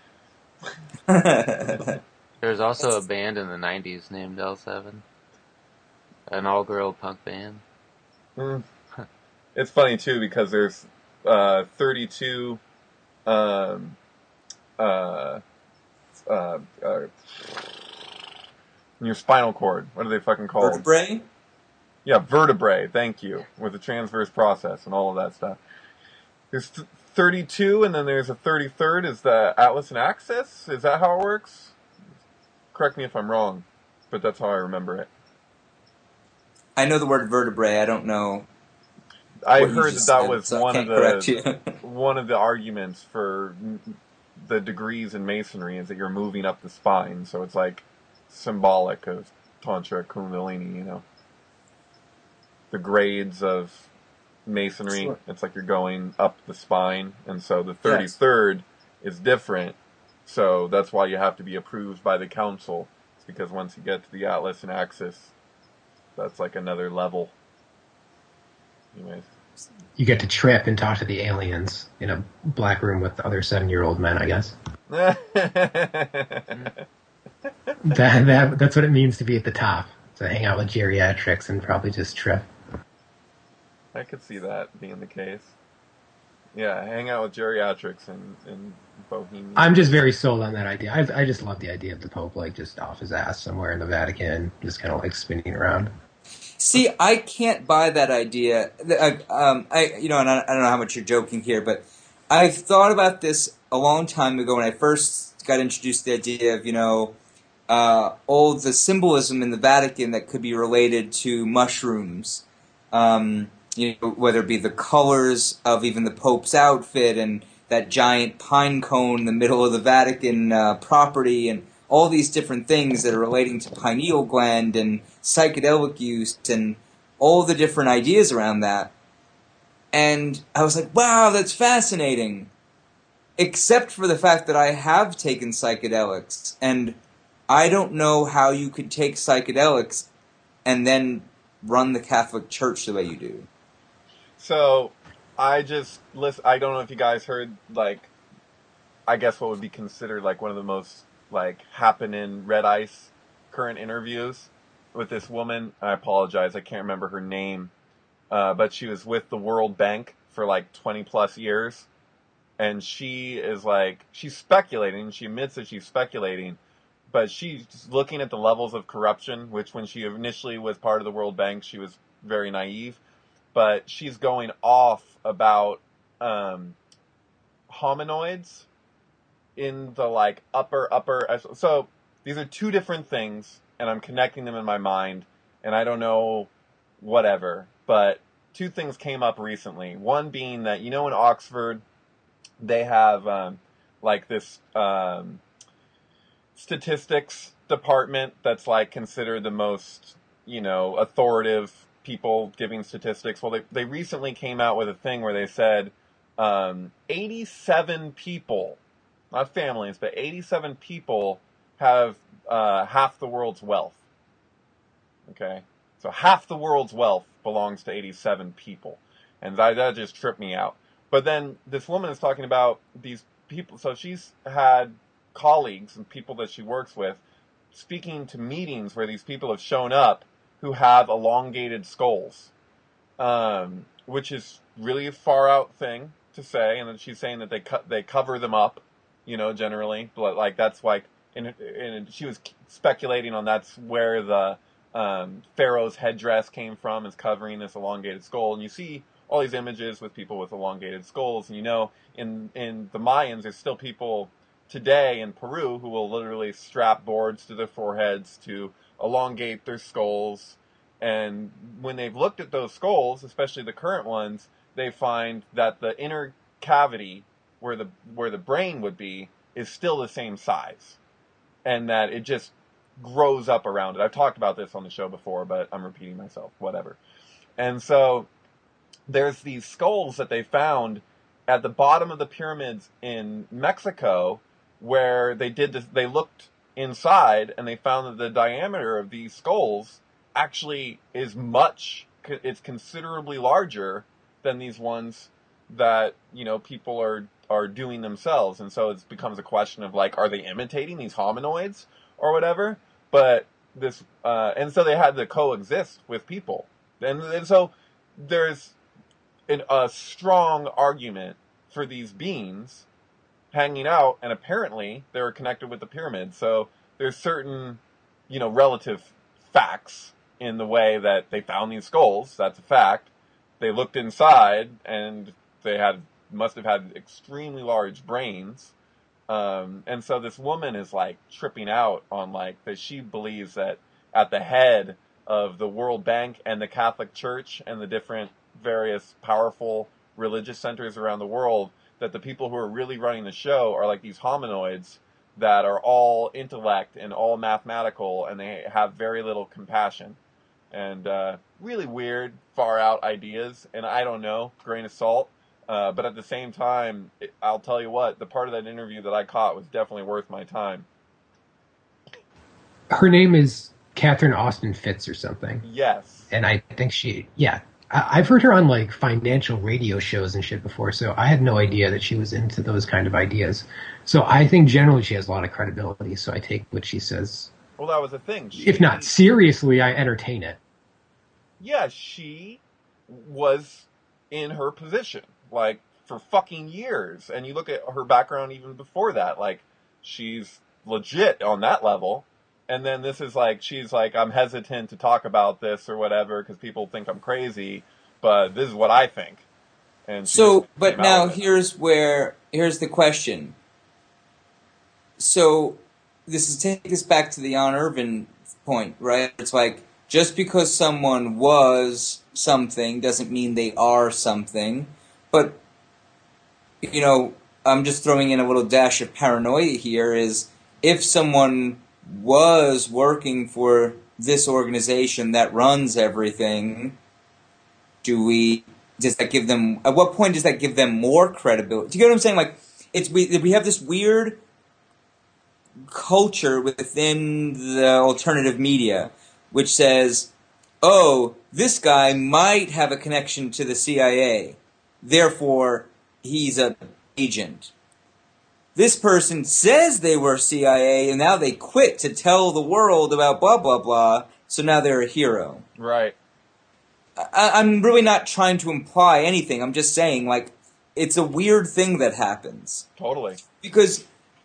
There's also a band in the nineties named L seven. An all-girl punk band.
Mm. It's funny too because there's uh, thirty-two um, uh, uh, uh, your spinal cord. What are they fucking called?
Vertebrae?
Yeah, vertebrae. Thank you, with the transverse process and all of that stuff. There's th- thirty-two, and then there's a thirty-third. Is the atlas and axis? Is that how it works? Correct me if I'm wrong, but that's how I remember it.
I know the word vertebrae. I don't know.
I
what you
heard that
just
that
said,
was
so I
one of
can't correct
the
you.
one of the arguments for the degrees in masonry is that you're moving up the spine, so it's like symbolic of Tantra Kundalini, you know. The grades of masonry,
Sure.
it's like you're going up the spine, and so the thirty-third yes. is different, so that's why you have to be approved by the council. It's because once you get to the atlas and axis, that's like another level. Anyways.
You get to trip and talk to the aliens in a black room with other seven-year-old men, I guess. that, that That's what it means to be at the top. To hang out with geriatrics and probably just trip.
I could see that being the case. Yeah, hang out with geriatrics in, in Bohemia.
I'm just very sold on that idea. I, I just love the idea of the Pope, like, just off his ass somewhere in the Vatican, just kind of, like, spinning around.
See, I can't buy that idea. I, um, I, you know, and I, I don't know how much you're joking here, but I've thought about this a long time ago when I first got introduced to the idea of, you know, uh, all the symbolism in the Vatican that could be related to mushrooms. Um, you know, whether it be the colors of even the Pope's outfit and that giant pine cone in the middle of the Vatican uh, property and all these different things that are relating to pineal gland and psychedelic use and all the different ideas around that. And I was like, wow, that's fascinating. Except for the fact that I have taken psychedelics. And I don't know how you could take psychedelics and then run the Catholic Church the way you do.
So, I just listen. I don't know if you guys heard, like, I guess what would be considered like one of the most like happening red ice current interviews with this woman. I apologize, I can't remember her name, uh, but she was with the World Bank for like twenty plus years, and she is like she's speculating. She admits that she's speculating, but she's just looking at the levels of corruption, which when she initially was part of the World Bank, she was very naive. But she's going off about um, hominoids in the like upper, upper. So these are two different things, and I'm connecting them in my mind, and I don't know whatever. But two things came up recently. One being that, you know, in Oxford, they have um, like this um, statistics department that's like considered the most, you know, authoritative people giving statistics. Well, they, they recently came out with a thing where they said um, eighty-seven people, not families, but eighty-seven people have uh, half the world's wealth. Okay? So half the world's wealth belongs to eighty-seven people. And that, that just tripped me out. But then this woman is talking about these people. So she's had colleagues and people that she works with speaking to meetings where these people have shown up who have elongated skulls, um, which is really a far out thing to say. And then she's saying that they cut, they cover them up, you know, generally, but like that's like, and, and she was speculating on that's where the um, pharaoh's headdress came from, is covering this elongated skull. And you see all these images with people with elongated skulls, and you know, in in the Mayans, there's still people today in Peru who will literally strap boards to their foreheads to elongate their skulls. And when they've looked at those skulls, especially the current ones, they find that the inner cavity where the where the brain would be is still the same size, and that it just grows up around it. I've talked about this on the show before, but I'm repeating myself, whatever. And so there's these skulls that they found at the bottom of the pyramids in Mexico, where they did this, they looked inside and they found that the diameter of these skulls actually is much, it's considerably larger than these ones that, you know, people are, are doing themselves. And so it becomes a question of like, are they imitating these hominoids or whatever? But this, uh, and so they had to coexist with people. And, and so there's an, a strong argument for these beings hanging out, and apparently they were connected with the pyramids. So there's certain, you know, relative facts in the way that they found these skulls. That's a fact. They looked inside, and they had must have had extremely large brains. Um, and so this woman is like tripping out on like that she believes that at the head of the World Bank and the Catholic Church and the different various powerful religious centers around the world, that the people who are really running the show are like these hominoids that are all intellect and all mathematical, and they have very little compassion. And uh, really weird, far out ideas, and I don't know, grain of salt. Uh, but at the same time, it, I'll tell you what, the part of that interview that I caught was definitely worth my time.
Her name is Catherine Austin Fitz or something.
Yes.
And I think she, yeah. I, I've heard her on like financial radio shows and shit before, so I had no idea that she was into those kind of ideas. So I think generally she has a lot of credibility, so I take what she says.
Well, that was the thing. She,
if not seriously, I entertain it.
Yeah, she was in her position, like, for fucking years. And you look at her background even before that, like, she's legit on that level. And then this is like, she's like, I'm hesitant to talk about this or whatever because people think I'm crazy, but this is what I think. And
so, but now here's where, here's the question. So, this is take us back to the Jan Irvin point, right? It's like, just because someone was something doesn't mean they are something. But, you know, I'm just throwing in a little dash of paranoia here is if someone was working for this organization that runs everything, do we, does that give them, at what point does that give them more credibility? Do you get what I'm saying? Like, it's, we, we have this weird culture within the alternative media which says, oh, this guy might have a connection to the C I A, therefore he's an agent. This person says they were C I A, and now they quit to tell the world about blah, blah, blah, so now they're a hero.
Right.
I, I'm really not trying to imply anything. I'm just saying, like, it's a weird thing that happens.
Totally.
Because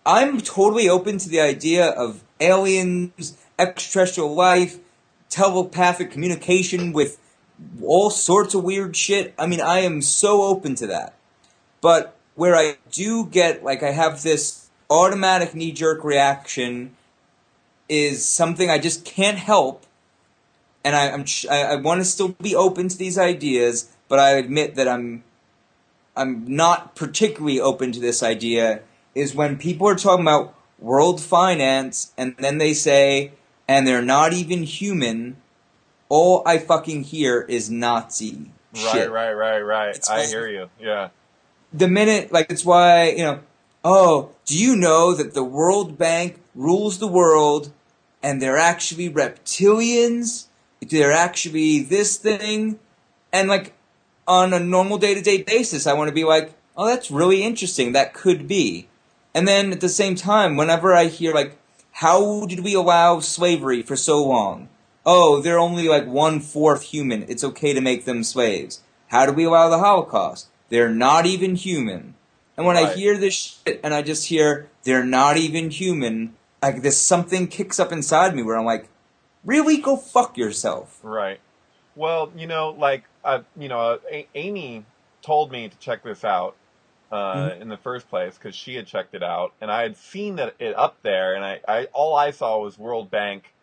I'm totally open to the idea of aliens, extraterrestrial life, telepathic communication with all sorts of weird shit. I mean, I am so open to that. But where I do get, like, I have this automatic knee-jerk reaction is something I just can't help, and I, I'm I, I want to still be open to these ideas, but I admit that I'm I'm not particularly open to this idea, is when people are talking about world finance, and then they say, and they're not even human, all I fucking hear is Nazi shit.
Right, right, right, right.
It's
I
like-
hear you. Yeah.
The minute, like, it's why, you know, oh, do you know that the World Bank rules the world, and they're actually reptilians? They're actually this thing? And, like, on a normal day-to-day basis, I want to be like, oh, that's really interesting. That could be. And then at the same time, whenever I hear, like, how did we allow slavery for so long? Oh, they're only, like, one-fourth human. It's okay to make them slaves. How did we allow the Holocaust? They're not even human. And when
Right.
I hear this shit and I just hear, they're not even human, like, this something kicks up inside me where I'm like, really? Go fuck yourself.
Right. Well, you know, like, uh, you know, a- Amy told me to check this out uh,
Mhm.
in the first place because she had checked it out, and I had seen that it up there, and I, I all I saw was World Bank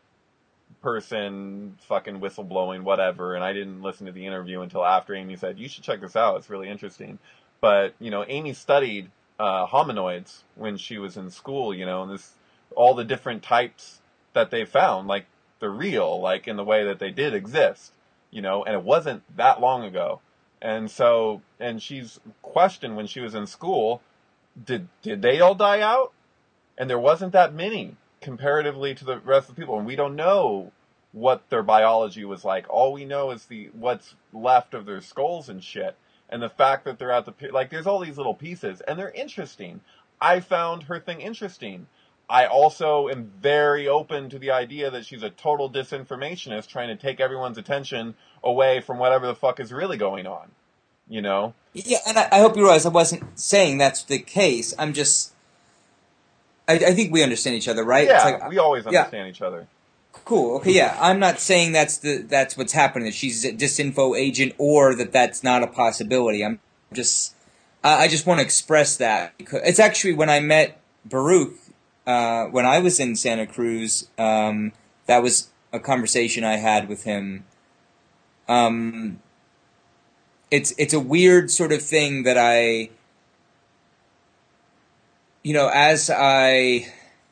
person fucking whistleblowing, whatever, and I didn't listen to the interview until after Amy said, you should check this out, it's really interesting. But, you know, Amy studied uh, hominoids when she was in school, you know, and this all the different types that they found, like, they're real, like, in the way that they did exist, you know, and it wasn't that long ago. And so, and she's questioned when she was in school, did did they all die out? And there wasn't that many comparatively to the rest of the people, and we don't know what their biology was like. All we know is the what's left of their skulls and shit, and the fact that they're at the like. There's all these little pieces, and they're interesting. I found her thing interesting. I also am very open to the idea that she's a total disinformationist trying to take everyone's attention away from whatever the fuck is really going on. You know?
Yeah, and I, I hope you realize I wasn't saying that's the case. I'm just... I, I think we understand each other, right?
Yeah,
It's like,
we always
yeah.
understand each other.
Cool. Okay, yeah. I'm not saying that's the that's what's happening, that she's a disinfo agent or that that's not a possibility. I'm just... I I just want to express that. Because it's actually when I met Baruch, uh, when I was in Santa Cruz, um, that was a conversation I had with him. Um, it's it's a weird sort of thing that I, you know, as I,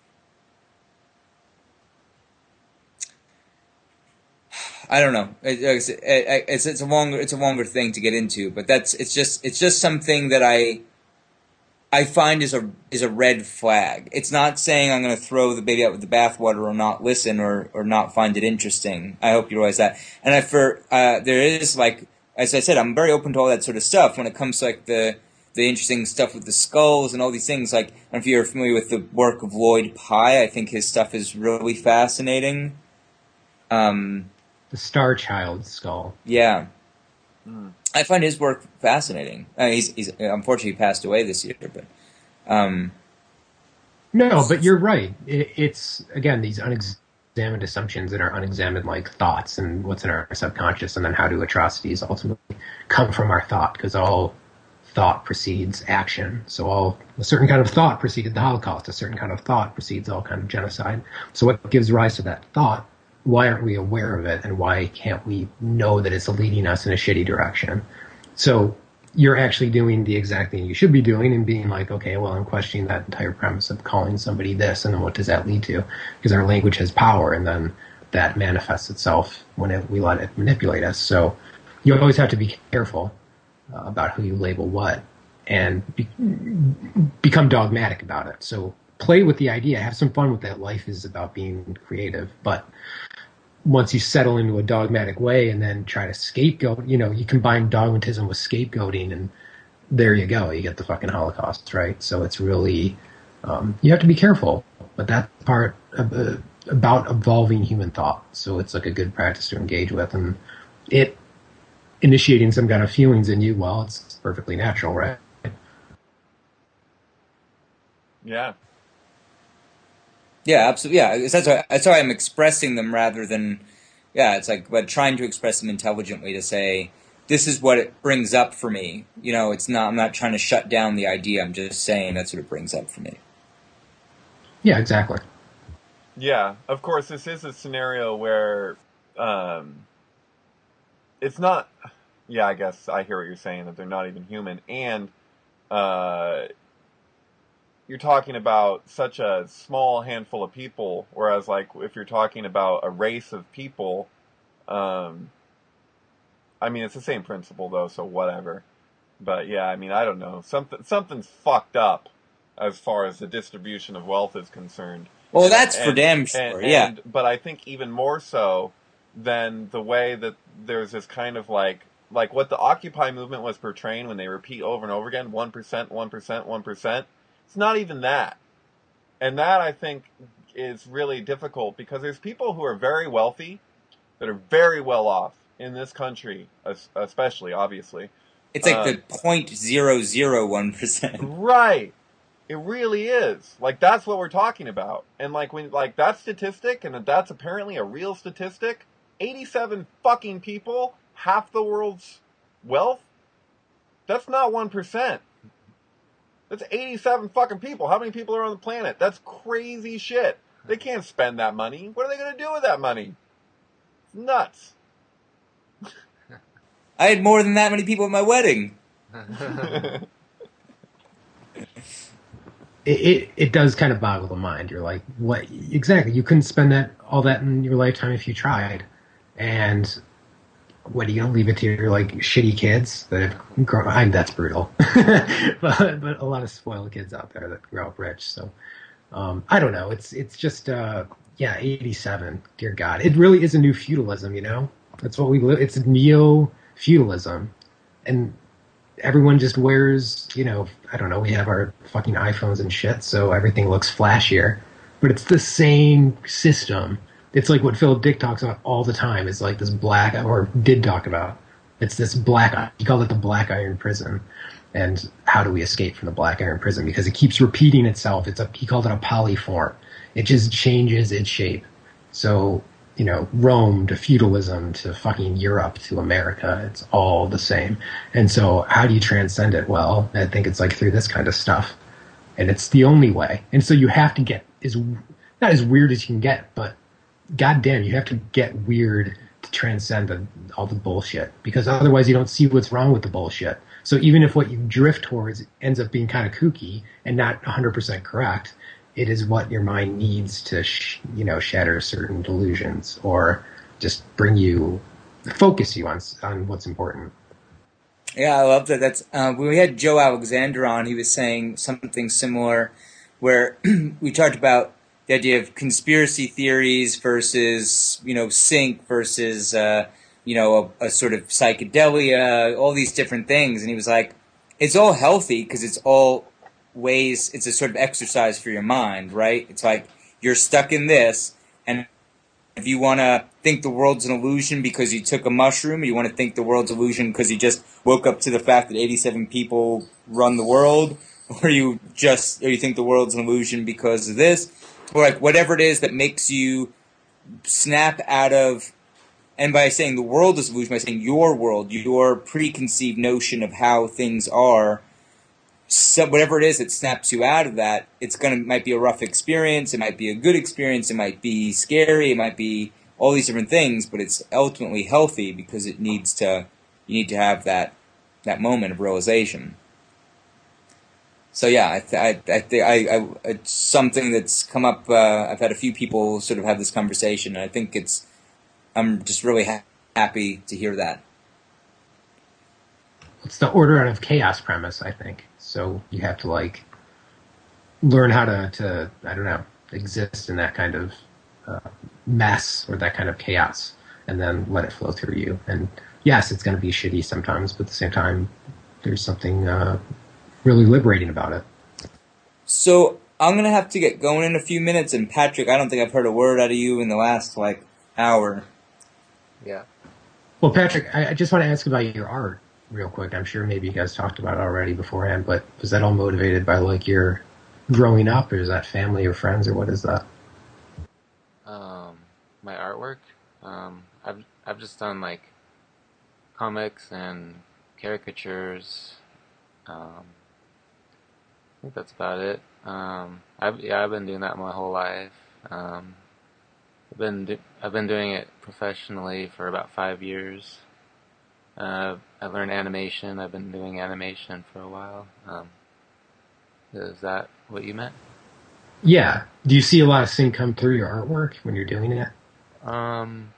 I don't know. It, it's, it, it's it's a longer it's a longer thing to get into, but that's it's just it's just something that I. I find is a is a red flag. It's not saying I'm going to throw the baby out with the bathwater or not listen or, or not find it interesting. I hope you realize that. And I, for uh, there is, like, as I said, I'm very open to all that sort of stuff when it comes to, like, the the interesting stuff with the skulls and all these things. Like, I don't know if you're familiar with the work of Lloyd Pye. I think his stuff is really fascinating. Um,
The Star Child skull.
yeah.
Mm.
I find his work fascinating. Uh, he's, he's unfortunately passed away this year, but um,
No, but you're right. It, it's, again, these unexamined assumptions that are unexamined, like thoughts and what's in our subconscious, and then how do atrocities ultimately come from our thought, because all thought precedes action. So all a certain kind of thought preceded the Holocaust. A certain kind of thought precedes all kind of genocide. So what gives rise to that thought? Why aren't we aware of it, and why can't we know that it's leading us in a shitty direction? So you're actually doing the exact thing you should be doing and being like, okay, well, I'm questioning that entire premise of calling somebody this, and then what does that lead to? Because our language has power, and then that manifests itself when it, we let it manipulate us. So you always have to be careful uh, about who you label what, and be, become dogmatic about it. So play with the idea, have some fun with that. Life is about being creative, but once you settle into a dogmatic way and then try to scapegoat, you know, you combine dogmatism with scapegoating, and there you go. You get the fucking Holocaust, right? So it's really, um, you have to be careful. But that part of, uh, about evolving human thought. So it's like a good practice to engage with. And it initiating some kind of feelings in you, well, it's perfectly natural, right?
Yeah.
Yeah, absolutely. Yeah, that's why, that's why I'm expressing them rather than, yeah, it's like, but trying to express them intelligently to say, this is what it brings up for me. You know, it's not, I'm not trying to shut down the idea. I'm just saying that's what it brings up for me.
Yeah, exactly.
Yeah, of course, this is a scenario where um, it's not. Yeah, I guess I hear what you're saying, that they're not even human, and uh, you're talking about such a small handful of people, whereas, like, if you're talking about a race of people, um, I mean, it's the same principle though, so whatever. But yeah, I mean, I don't know, something something's fucked up as far as the distribution of wealth is concerned.
Well,
And,
that's for
and,
damn sure,
and,
yeah.
and, but I think even more so than the way that there's this kind of like, like what the Occupy movement was portraying when they repeat over and over again, one percent, one percent, one percent. It's not even that. And that, I think, is really difficult because there's people who are very wealthy, that are very well off in this country, especially, obviously.
It's like
uh,
the point zero zero one percent.
Right. It really is. Like, that's what we're talking about. And, like, when, like, that statistic, and that's apparently a real statistic, eighty-seven fucking people, half the world's wealth, that's not one percent. That's eighty-seven fucking people. How many people are on the planet? That's crazy shit. They can't spend that money. What are they going to do with that money? It's nuts.
I had more than that many people at my wedding.
It, it it does kind of boggle the mind. You're like, what exactly? You couldn't spend that all that in your lifetime if you tried. And what are you gonna leave it to your like shitty kids that have grown? I mean, that's brutal, but but a lot of spoiled kids out there that grow up rich. So um, I don't know. It's it's just uh, yeah, eighty-seven. Dear God, it really is a new feudalism. You know, that's what we live. It's neo feudalism, and everyone just wears, you know, I don't know, we have our fucking iPhones and shit, so everything looks flashier. But it's the same system. It's like what Philip Dick talks about all the time. It's like this black, or did talk about. It's this black, he called it the black iron prison. And how do we escape from the black iron prison? Because it keeps repeating itself. It's a, he called it a polyform. It just changes its shape. So, you know, Rome to feudalism to fucking Europe to America, it's all the same. And so how do you transcend it? Well, I think it's like through this kind of stuff. And it's the only way. And so you have to get, as not as weird as you can get, but goddamn, you have to get weird to transcend the, all the bullshit. Because otherwise you don't see what's wrong with the bullshit. So even if what you drift towards ends up being kind of kooky and not one hundred percent correct, it is what your mind needs to, sh- you know, shatter certain delusions or just bring you, focus you on on what's important.
Yeah, I love that. That's uh, when we had Joe Alexander on, he was saying something similar, where we talked about the idea of conspiracy theories versus, you know, sync versus, uh, you know, a, a sort of psychedelia, all these different things, and he was like, it's all healthy because it's all ways, it's a sort of exercise for your mind, right? It's like you're stuck in this, and if you want to think the world's an illusion because you took a mushroom, or you want to think the world's illusion because you just woke up to the fact that eighty-seven people run the world, or you just, or you think the world's an illusion because of this, or like whatever it is that makes you snap out of, and by saying the world is an illusion, by saying your world, your preconceived notion of how things are, so whatever it is that snaps you out of that, it's gonna might be a rough experience, it might be a good experience, it might be scary, it might be all these different things, but it's ultimately healthy because it needs to, you need to have that that moment of realization. So yeah, I th- I I, th- I, I it's something that's come up. Uh, I've had a few people sort of have this conversation, and I think it's, I'm just really ha- happy to hear that.
It's the order out of chaos premise, I think. So you have to like learn how to, to I don't know, exist in that kind of uh, mess or that kind of chaos, and then let it flow through you. And yes, it's going to be shitty sometimes, but at the same time, there's something uh, really liberating about it.
So I'm going to have to get going in a few minutes, and Patrick, I don't think I've heard a word out of you in the last like hour.
Yeah.
Well, Patrick, I, I just want to ask about your art real quick. I'm sure maybe you guys talked about it already beforehand, but was that all motivated by like your growing up, or is that family or friends, or what is that?
my artwork. Um, I've I've just done like comics and caricatures. Um, I think that's about it. Um, I've yeah, I've been doing that my whole life. Um, I've been do- I've been doing it professionally for about five years. Uh, I learned animation. I've been doing animation for a while. Um, is that what you meant?
Yeah. Do you see a lot of sync come through your artwork when you're doing it?
Um,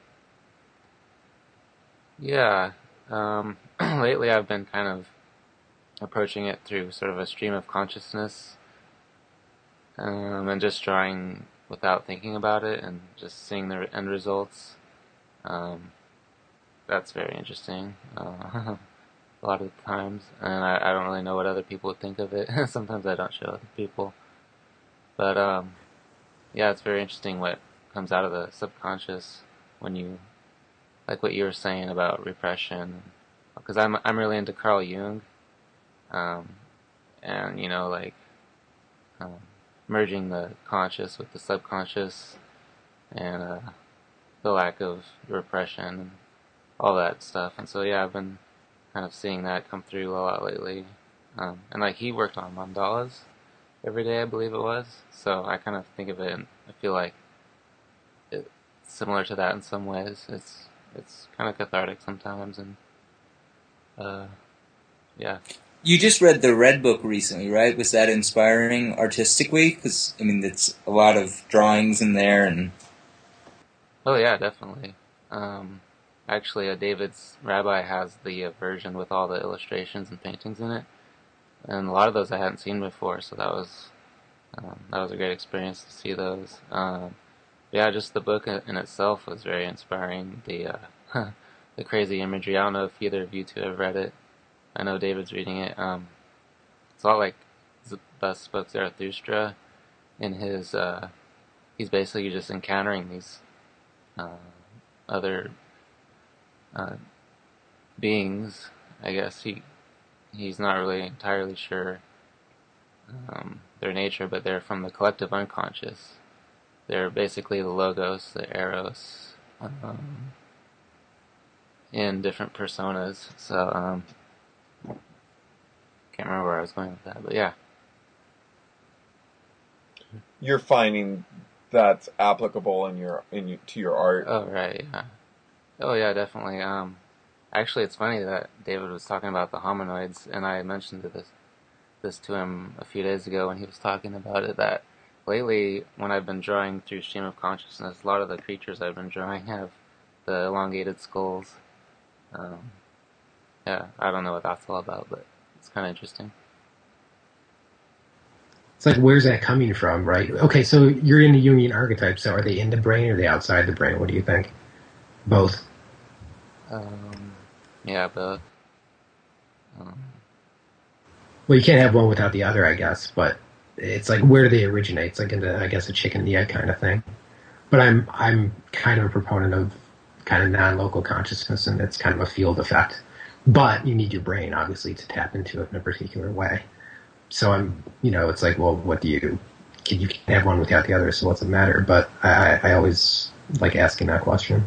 yeah. Um, lately, I've been kind of approaching it through sort of a stream of consciousness, um, and just drawing without thinking about it, and just seeing the end results. Um, that's very interesting. Uh, a lot of the times, and I, I don't really know what other people would think of it. Sometimes I don't show other people, but um, yeah, it's very interesting what comes out of the subconscious when you, like what you were saying about repression, because I'm I'm really into Carl Jung, um, and you know, like um, merging the conscious with the subconscious, and uh, the lack of repression and all that stuff. And so yeah, I've been kind of seeing that come through a lot lately. Um, and like he worked on mandalas every day, I believe it was. So I kind of think of it, and I feel like it's similar to that in some ways. It's it's kind of cathartic sometimes, and uh, yeah.
You just read the Red Book recently, right? Was that inspiring artistically? Because I mean, it's a lot of drawings in there, and
Oh yeah, definitely. Um, actually, uh, David's Rabbi has the uh, version with all the illustrations and paintings in it, and a lot of those I hadn't seen before, so that was um, that was a great experience to see those. Um, yeah, just the book in itself was very inspiring. The uh, the crazy imagery. I don't know if either of you two have read it. I know David's reading it. Um, it's a lot like thus spoke Zarathustra. In his, uh, he's basically just encountering these uh, other uh, beings. I guess he he's not really entirely sure um, their nature, but they're from the collective unconscious. They're basically the logos, the eros, um, in different personas. So um, can't remember where I was going with that, but yeah.
You're finding that's applicable in your in you, to your art.
Oh right, yeah. Oh yeah, definitely. Um, actually, it's funny that David was talking about the hominoids, and I mentioned this this to him a few days ago when he was talking about it. That lately, when I've been drawing through stream of consciousness, a lot of the creatures I've been drawing have the elongated skulls. Um, yeah, I don't know what that's all about, but it's kind of interesting.
It's like, where's that coming from, right? Okay, so you're into Jungian archetypes, so are they in the brain or are they outside the brain? What do you think? Both.
Um, yeah, both. Um,
Well, you can't have one without the other, I guess, but it's like, where do they originate? It's like, into, I guess, a chicken and the egg kind of thing. But I'm I'm kind of a proponent of kind of non-local consciousness, and it's kind of a field effect. But you need your brain, obviously, to tap into it in a particular way. So I'm, you know, it's like, well, what do you, can you can't have one without the other, so what's the matter? But I, I always like asking that question.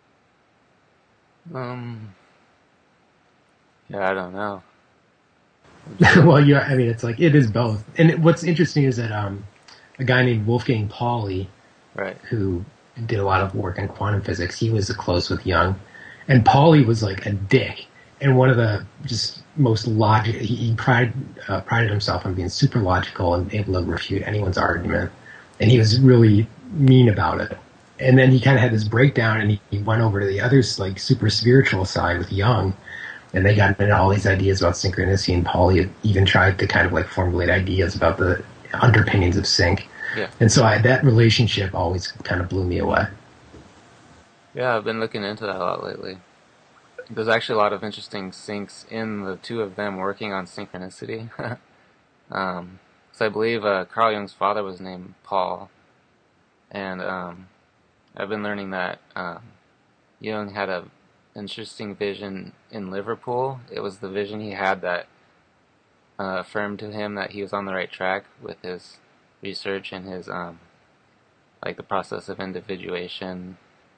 um, yeah, I don't know.
Well, yeah, I mean, it's like, it is both. And what's interesting is that um, a guy named Wolfgang Pauli,
Right.
who did a lot of work in quantum physics, he was close with Jung. And Pauli was like a dick. And one of the just most logic, he, he prided, uh, prided himself on being super logical and able to refute anyone's argument. And he was really mean about it. And then he kind of had this breakdown, and he, he went over to the other, like, super spiritual side with Jung. And they got into all these ideas about synchronicity, and Pauli even tried to kind of like formulate ideas about the underpinnings of sync.
Yeah.
And so I, that relationship always kind of blew me away.
Yeah, I've been looking into that a lot lately. There's actually a lot of interesting syncs in the two of them working on synchronicity. um, so I believe uh, Carl Jung's father was named Paul, and um, I've been learning that um, Jung had a interesting vision in Liverpool. It was the vision he had that uh, affirmed to him that he was on the right track with his research and his um, like the process of individuation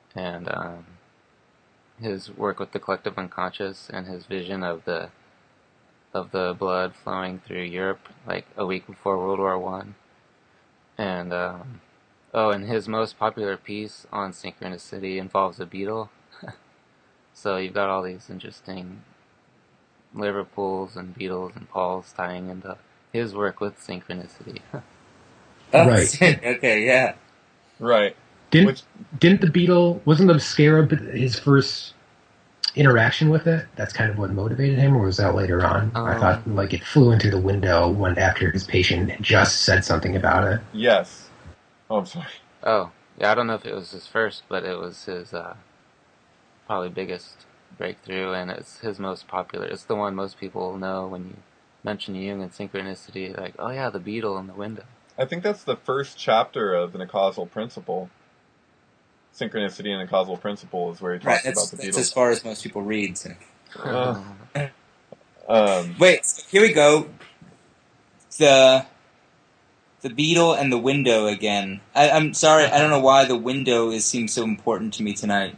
and um, his work with the collective unconscious and his vision of the of the blood flowing through Europe like a week before World War One, and um, oh, and his most popular piece on synchronicity involves a beetle. So you've got all these interesting Liverpools and Beatles and Pauls tying into his work with synchronicity.
Oh,
Right.
okay, yeah.
Right.
Didn't
Which
didn't the beetle wasn't the scarab his first interaction with it? That's kind of what motivated him, or was that later on? I
Um,
thought like it flew into the window when after his patient had just said something about it.
yes. Oh, I'm sorry.
Oh, yeah, I don't know if it was his first, but it was his uh, probably biggest breakthrough, and it's his most popular. It's the one most people know when you mention Jung and synchronicity, like, oh yeah, the beetle in the window.
I think that's the first chapter of the causal principle. Synchronicity and the causal principle is where he
Right,
talks about
that's,
the
that's
Beatles.
as far as most people read. So.
Uh, um,
Wait, so here we go. The the beetle and the window again. I, I'm sorry, I don't know why the window is seems so important to me tonight.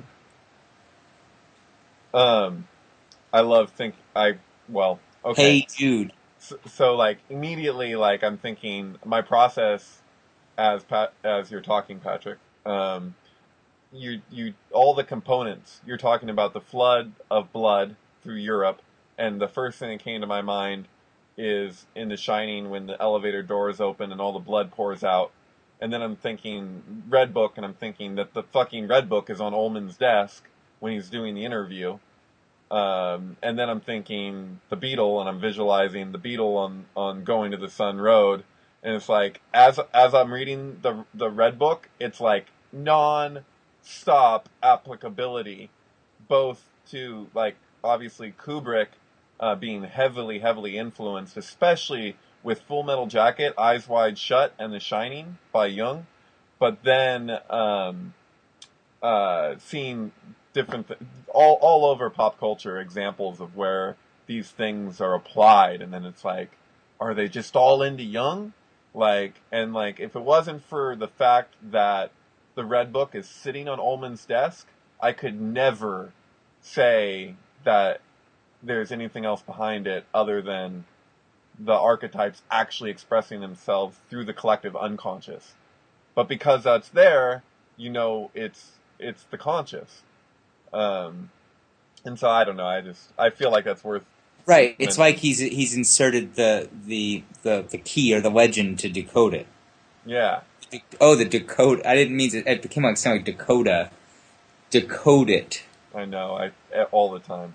um, I love think I well okay.
Hey, Jude.
So, so like immediately, like I'm thinking my process as Pat as you're talking, Patrick. Um, you you all the components. You're talking about the flood of blood through Europe, and the first thing that came to my mind is in The Shining when the elevator doors open and all the blood pours out. And then I'm thinking Red Book, and I'm thinking that the fucking Red Book is on Ullman's desk when he's doing the interview. Um, and then I'm thinking the Beetle, and I'm visualizing the Beetle on, on Going to the Sun Road. And it's like, as as I'm reading the the Red Book, it's like non-stop applicability, both to, like, obviously Kubrick uh, being heavily, heavily influenced, especially with Full Metal Jacket, Eyes Wide Shut, and The Shining by Jung. But then um, uh, seeing different, th- all, all over pop culture, examples of where these things are applied. And then it's like, are they just all into Jung? Like, and like, if it wasn't for the fact that the Red Book is sitting on Ullman's desk, I could never say that there's anything else behind it other than the archetypes actually expressing themselves through the collective unconscious. But because that's there, you know, it's it's the conscious. Um, and so I don't know. I just I feel like that's worth.
Right, it's
mentioning.
like he's he's inserted the, the the the key or the legend to decode it.
Yeah.
Oh, the decode. I didn't mean to. It became like sound like Dakota. Decode it.
I know. I all the time.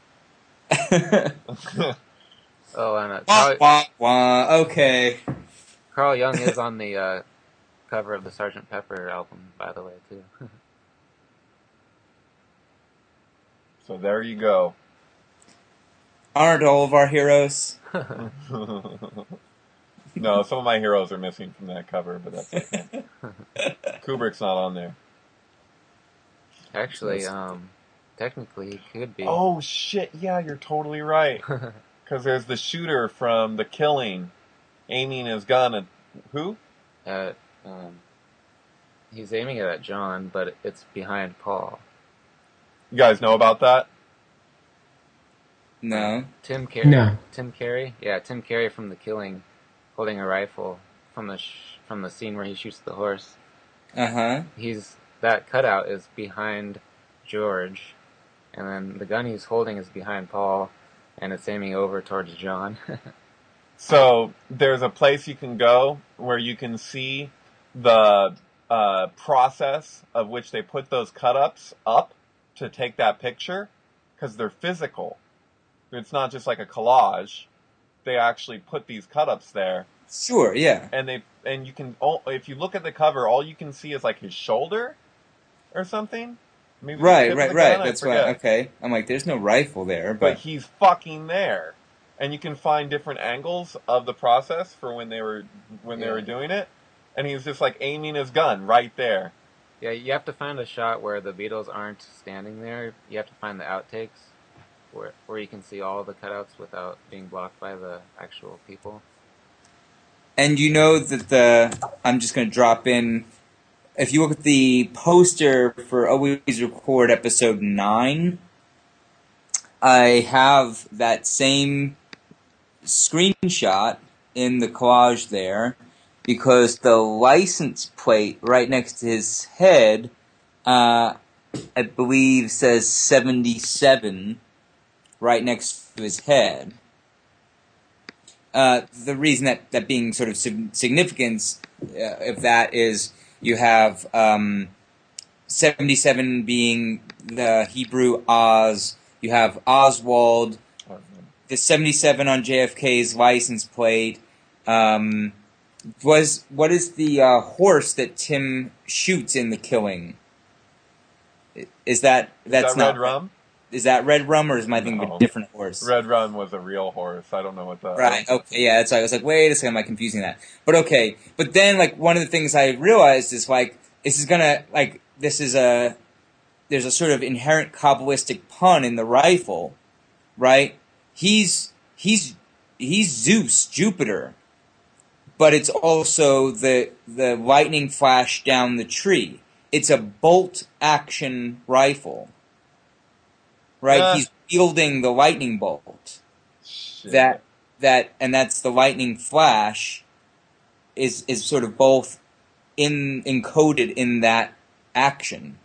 Oh, and uh,
wah,
Carl,
wah, wah. Okay.
Carl Jung is on the uh, cover of the Sergeant Pepper album, by the way, too.
So there you go.
Aren't all of our heroes?
No, some of my heroes are missing from that cover, but that's okay. Kubrick's not on there.
Actually, um, technically, he could be.
Oh shit! Yeah, you're totally right. Because there's the shooter from The Killing, aiming his gun at who?
At, um, he's aiming it at John, but it's behind Paul.
You guys know about that?
No.
Tim Carey.
No.
Tim Carey. Yeah, Tim Carey from The Killing, holding a rifle from the sh- from the scene where he shoots the horse.
Uh huh.
He's that cutout is behind George, and then the gun he's holding is behind Paul, and it's aiming over towards John.
So there's a place you can go where you can see the uh, process of which they put those cut-ups up to take that picture, because they're physical. It's not just like a collage. They actually put these cut-ups there,
Sure. Yeah.
and they and you can oh, if you look at the cover, all you can see is like his shoulder or something. Maybe the
Right.
tip of
Right.
the
Right.
gun, I
That's why.
forget.
Okay. I'm like, there's no rifle there,
But
but
he's fucking there, and you can find different angles of the process for when they were when they
Yeah.
were doing it, and he's just like aiming his gun right there.
Yeah, you have to find a shot where the Beatles aren't standing there. You have to find the outtakes where where you can see all the cutouts without being blocked by the actual people.
and you know that the I'm just going to drop in if you look at the poster for Always Record episode nine, I have that same screenshot in the collage there because the license plate right next to his head, uh, I believe says seventy-seven right next to his head. Uh, the reason that, that being sort of sig- significance uh, of that is you have um, seventy-seven being the Hebrew Oz. You have Oswald, the seventy-seven on J F K's license plate. Um, was what is the uh, horse that Tim shoots in The Killing? Is that that's
is that
not
Red Rum?
Is that Red Rum, or is my thinking of
No.
a different horse?
Red Rum was a real horse. I don't know what that.
Right. Okay. Yeah. That's why I was like, wait a second, am I confusing that? But okay. But then, like, one of the things I realized is like, this is gonna like this is a there's a sort of inherent Kabbalistic pun in the rifle, right? He's he's he's Zeus, Jupiter, but it's also the the lightning flash down the tree. It's a bolt action rifle, right?
Uh.
He's wielding the lightning bolt.
Shit.
That that and that's the lightning flash is is sort of both in encoded in that action.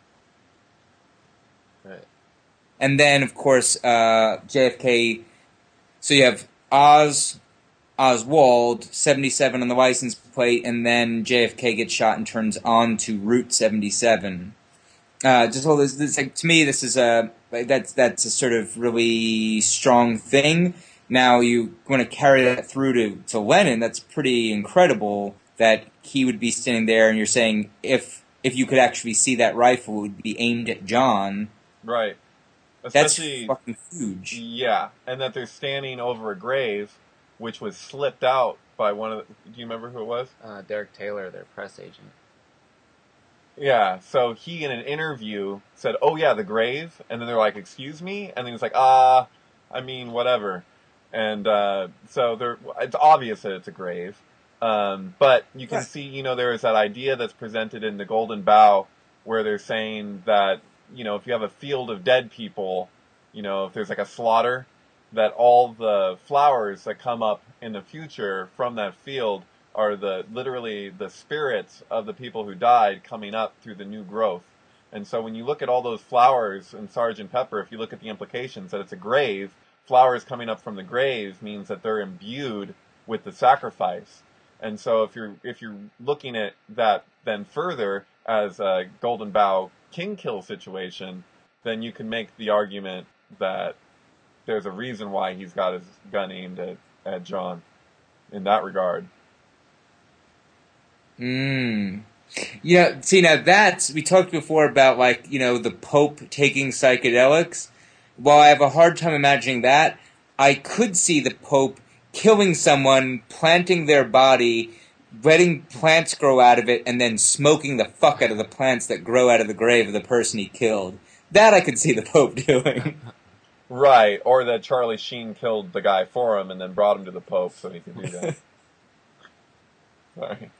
Right.
And then of course uh, J F K, so you have Oz Oswald seventy-seven on the license plate, and then J F K gets shot and turns on to Route seventy-seven. Uh, just all this, this like, to me, this is a like, that's that's a sort of really strong thing. Now you want to carry that through to, to Lenin. That's pretty incredible that he would be standing there, and you're saying if if you could actually see that rifle, it would be aimed at John.
Right.
That's
Especially,
fucking huge.
yeah, and that they're standing over a grave, which was slipped out by one of the, do you remember who it was?
Uh, Derek Taylor, their press agent.
Yeah, so he in an interview said, oh yeah, the grave, and then they're like, excuse me? And then he was like, ah, I mean, whatever. And uh, so they're, it's obvious that it's a grave, um, but you can
Right.
see, you know, there is that idea that's presented in the Golden Bough where they're saying that, you know, if you have a field of dead people, you know, if there's like a slaughter, that all the flowers that come up in the future from that field are the literally the spirits of the people who died coming up through the new growth. And so when you look at all those flowers in Sergeant Pepper, if you look at the implications that it's a grave, flowers coming up from the grave means that they're imbued with the sacrifice. And so if you're if you're looking at that then further as a Golden Bough king kill situation, then you can make the argument that there's a reason why he's got his gun aimed at, at John in that regard.
Mm. Yeah, see, now that's, we talked before about, like, you know, the Pope taking psychedelics. While I have a hard time imagining that, I could see the Pope killing someone, planting their body, letting plants grow out of it, and then smoking the fuck out of the plants that grow out of the grave of the person he killed. That I could see the Pope doing.
Right, or that Charlie Sheen killed the guy for him and then brought him to the Pope so he could do that. Sorry.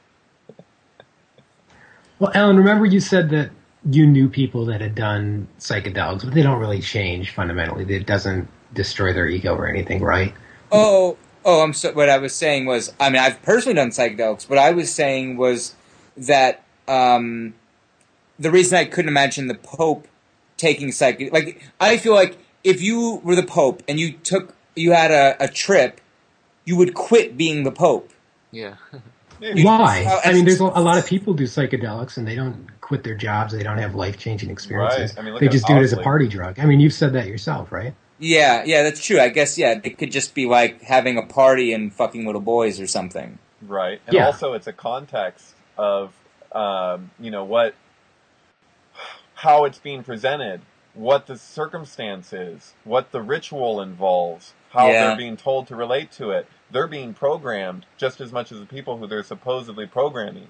Well, Alan, remember you said that you knew people that had done psychedelics, but they don't really change fundamentally. It doesn't destroy their ego or anything, right?
Oh, oh, I'm so, what I was saying was, I mean, I've personally done psychedelics. What I was saying was that um, the reason I couldn't imagine the Pope taking psychedelics, like, I feel like if you were the Pope and you took, you had a, a trip, you would quit being the Pope.
Yeah.
Why?
Uh,
I mean, there's a, a lot of people do psychedelics and they don't quit their jobs. They don't have life-changing experiences.
Right. I mean, look
they
at
just do it as a
Owsley.
party drug. I mean, you've said that yourself, right?
Yeah, yeah, that's true. I guess, yeah, it could just be like having a party and fucking little boys or something.
Right. And
Yeah.
also it's a context of, um, you know, what, how it's being presented, what the circumstance is, what the ritual involves, how
Yeah.
they're being told to relate to it. They're being programmed just as much as the people who they're supposedly programming.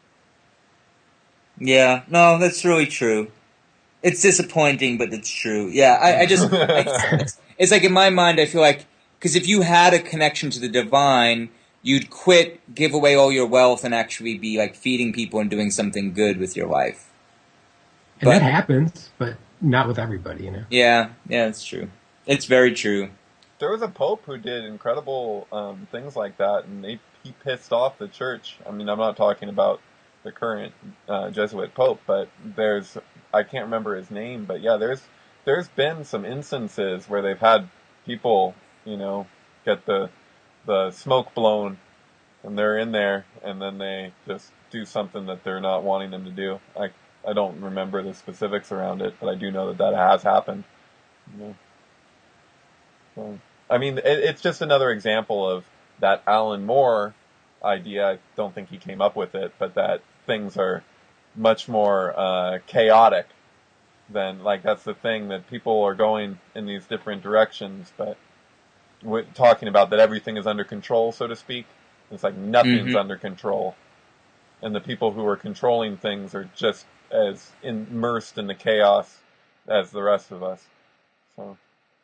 Yeah, no, that's really true. It's disappointing, but it's true. Yeah, I, I just, I, it's, it's like in my mind, I feel like, because if you had a connection to the divine, you'd quit, give away all your wealth, and actually be like feeding people and doing something good with your life.
And
But-
that happens, but not with everybody, you know.
Yeah, yeah, it's true. It's very true.
There was a pope who did incredible um, things like that, and they, he pissed off the church. I mean, I'm not talking about the current uh, Jesuit pope, but there's, I can't remember his name, but yeah, there's there's been some instances where they've had people, you know, get the the smoke blown, and they're in there, and then they just do something that they're not wanting them to do. I I don't remember the specifics around it, but I do know that that has happened. You know? So, I mean, it, it's just another example of that Alan Moore idea. I don't think he came up with it, but that things are much more uh, chaotic than, like, that's the thing, that people are going in these different directions, but we're talking about that everything is under control, so to speak. It's like nothing's
Mhm.
under control. And the people who are controlling things are just as immersed in the chaos as the rest of us. So.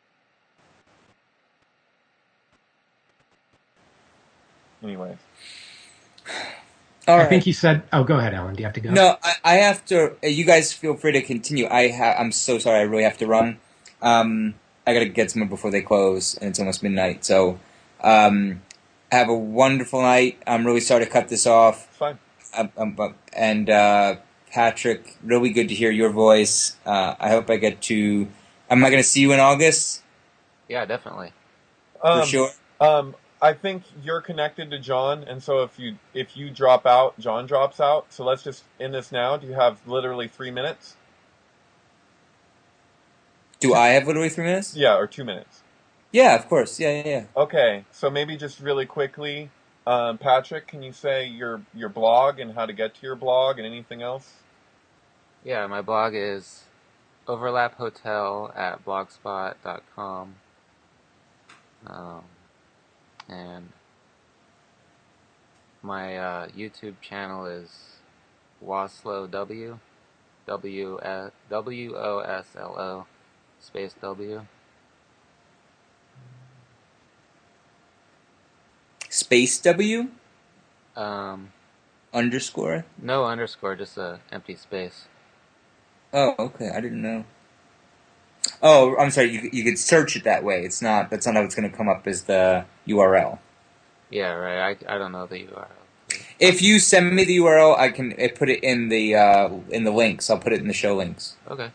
Anyways.
All
I
right.
think he said, oh, go ahead, Alan. Do you have to go?
No, I, I have to. uh, You guys feel free to continue. I ha- I'm so sorry. I really have to run. Um, I gotta get somewhere before they close, and it's almost midnight. So, um, have a wonderful night. I'm really sorry to cut this off.
It's fine.
Um, um, but- and uh, Patrick, really good to hear your voice. Uh, I hope I get to. Am I going to see you in August
Yeah, definitely.
for
Um,
sure?
Um, I think you're connected to John, and so if you if you drop out, John drops out. So let's just end this now. Do you have literally three minutes?
Do I have literally three minutes?
Yeah, or two minutes.
Yeah, of course. Yeah, yeah, yeah.
Okay, so maybe just really quickly, um, Patrick, can you say your your blog and how to get to your blog and anything else?
Yeah, my blog is overlap hotel at blogspot dot com. Um, and my uh, YouTube channel is Waslow W, W S W O S L O space W.
Space W
Um,
underscore.
no underscore, just a empty space.
Oh, okay. I didn't know. Oh, I'm sorry. You you could search it that way. It's not. That's not how it's going to come up as the U R L.
Yeah, right. I, I don't know the U R L.
If you send me the U R L, I can uh, put it in the uh, in the links. I'll put it in the show links.
Okay.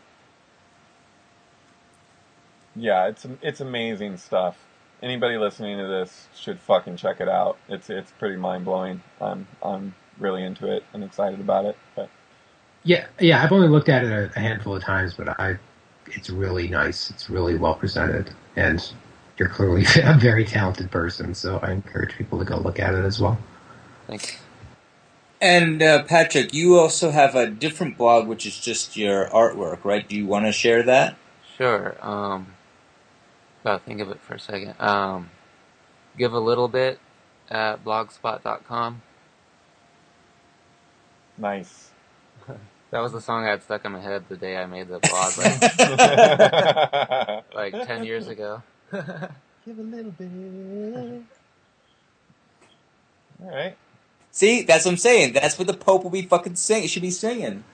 Yeah, it's it's amazing stuff. Anybody listening to this should fucking check it out. It's it's pretty mind blowing. I'm I'm really into it and excited about it. But
Yeah, yeah. I've only looked at it a, a handful of times, but I, it's really nice. It's really well presented, and you're clearly a very talented person. So I encourage people to go look at it as well.
Thanks.
And uh, Patrick, you also have a different blog, which is just your artwork, right? Do you want to share that?
Sure. Um, gotta think of it for a second. Um, give a little bit at blogspot dot com.
nice.
That was the song I had stuck in my head the day I made the blog, like, like ten years ago.
Give a little bit. All right.
See, that's what I'm saying. That's what the Pope will be fucking sing. Should be singing.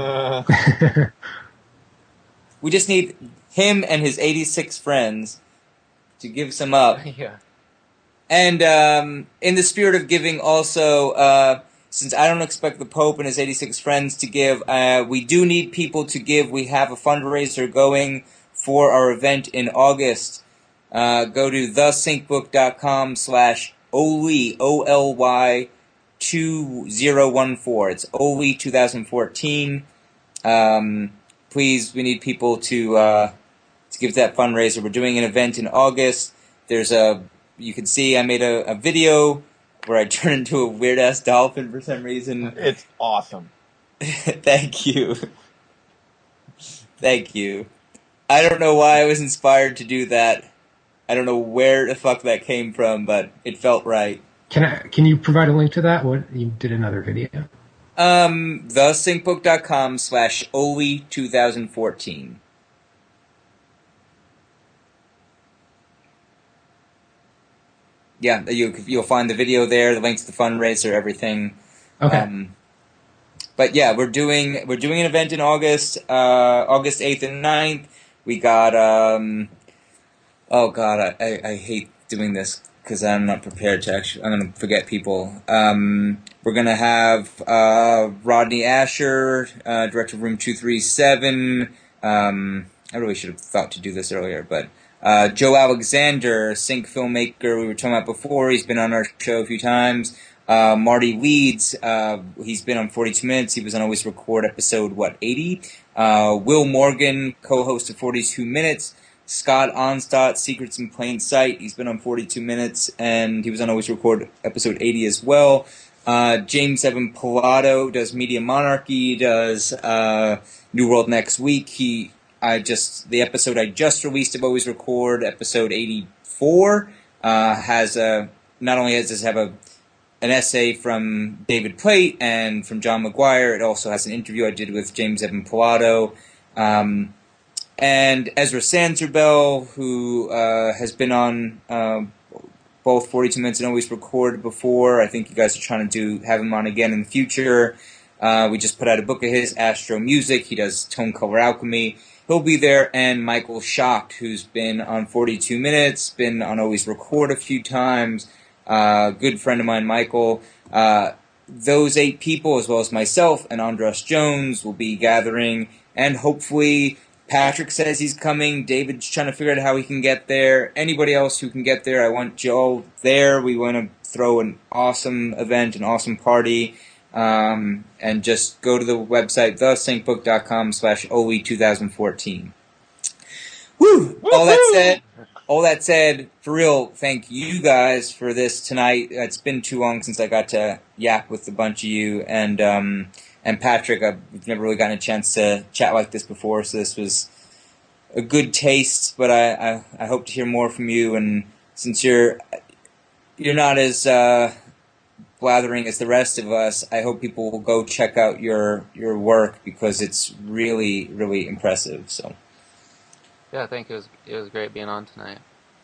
We just need him and his eighty-six friends to give some up.
Yeah.
And um, in the spirit of giving, also, uh, since I don't expect the Pope and his eighty-six friends to give, uh, we do need people to give. We have a fundraiser going for our event in August. Uh, go to thesyncbook.com slash Oly, O L Y two thousand fourteen. It's Oly twenty fourteen. Um, please, we need people to uh, to give to that fundraiser. We're doing an event in August. There's a, you can see I made a, a video where I turned into a weird ass dolphin for some reason.
It's awesome.
Thank you. Thank you. I don't know why I was inspired to do that. I don't know where the fuck that came from, but it felt right.
Can I? Can you provide a link to that? What you did another video?
Um, thesyncbook.com slash Oly twenty fourteen. yeah, you, you'll find the video there, the links to the fundraiser, everything.
Okay.
Um, but yeah, we're doing we're doing an event in August, uh, August eighth and ninth. We got, um, oh god, I, I, I hate doing this because I'm not prepared to actually, I'm going to forget people. Um, we're going to have uh, Rodney Asher, uh, director of Room two thirty-seven. Um, I really should have thought to do this earlier, but uh, Joe Alexander, Sync filmmaker we were talking about before. He's been on our show a few times. Uh, Marty Weeds, uh, he's been on forty-two minutes. He was on Always Record episode, what, eighty? Uh, Will Morgan, co-host of forty-two minutes. Scott Onstadt, Secrets in Plain Sight. He's been on forty-two minutes, and he was on Always Record episode eighty as well. Uh, James Evan Pilato does Media Monarchy, does uh, New World Next Week. He, I just the episode I just released of Always Record, episode eighty-four, uh, has a not only does this have a an essay from David Plate and from John McGuire, it also has an interview I did with James Evan Pilato. Um, and Ezra Sanserbell, who uh, has been on uh, both forty-two minutes and Always Record before. I think you guys are trying to do have him on again in the future. Uh, we just put out a book of his, Astro Music. He does Tone Color Alchemy. He'll be there. And Michael Schacht, who's been on forty-two minutes, been on Always Record a few times. Uh, good friend of mine, Michael. Uh, those eight people, as well as myself and Andras Jones, will be gathering. And hopefully Patrick says he's coming. David's trying to figure out how he can get there. Anybody else who can get there, I want Joe there. We want to throw an awesome event, an awesome party. Um, and just go to the website, the sync book dot com slash O E twenty fourteen. Woo! Woo-hoo! All that said, all that said, for real, thank you guys for this tonight. It's been too long since I got to yap with a bunch of you, and um, and Patrick, I've never really gotten a chance to chat like this before, so this was a good taste, but I, I, I hope to hear more from you, and since you're you're not as uh, blathering as the rest of us, I hope people will go check out your your work, because it's really, really impressive. So,
Yeah, I think it was it was great being on tonight.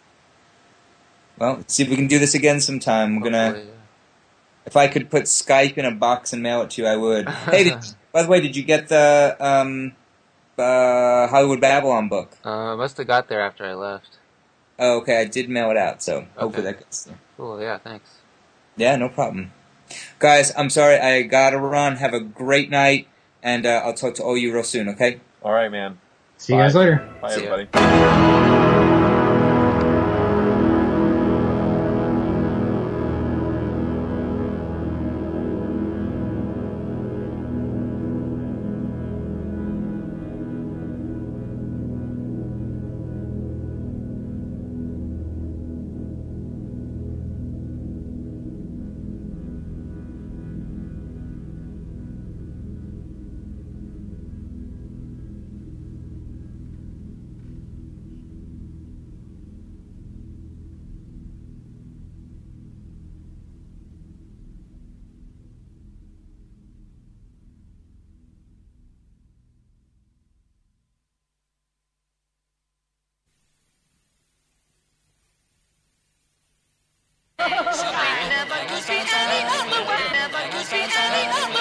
well, let's see if we can do this again sometime. We're gonna.
Hopefully, yeah.
If I could put Skype in a box and mail it to you, I would. Hey, did, by the way, did you get the um, uh, Hollywood Babylon book?
Uh, must have got there after I left.
Oh, okay, I did mail it out, so hopefully
Okay.
that gets there.
Cool, yeah, thanks.
Yeah, no problem. Guys, I'm sorry, I gotta run. Have a great night, and uh, I'll talk to all you real soon, okay?
All right, man.
See you
Bye.
guys later.
Bye,
See ya.
everybody.
Never could be any other way. Never could be any other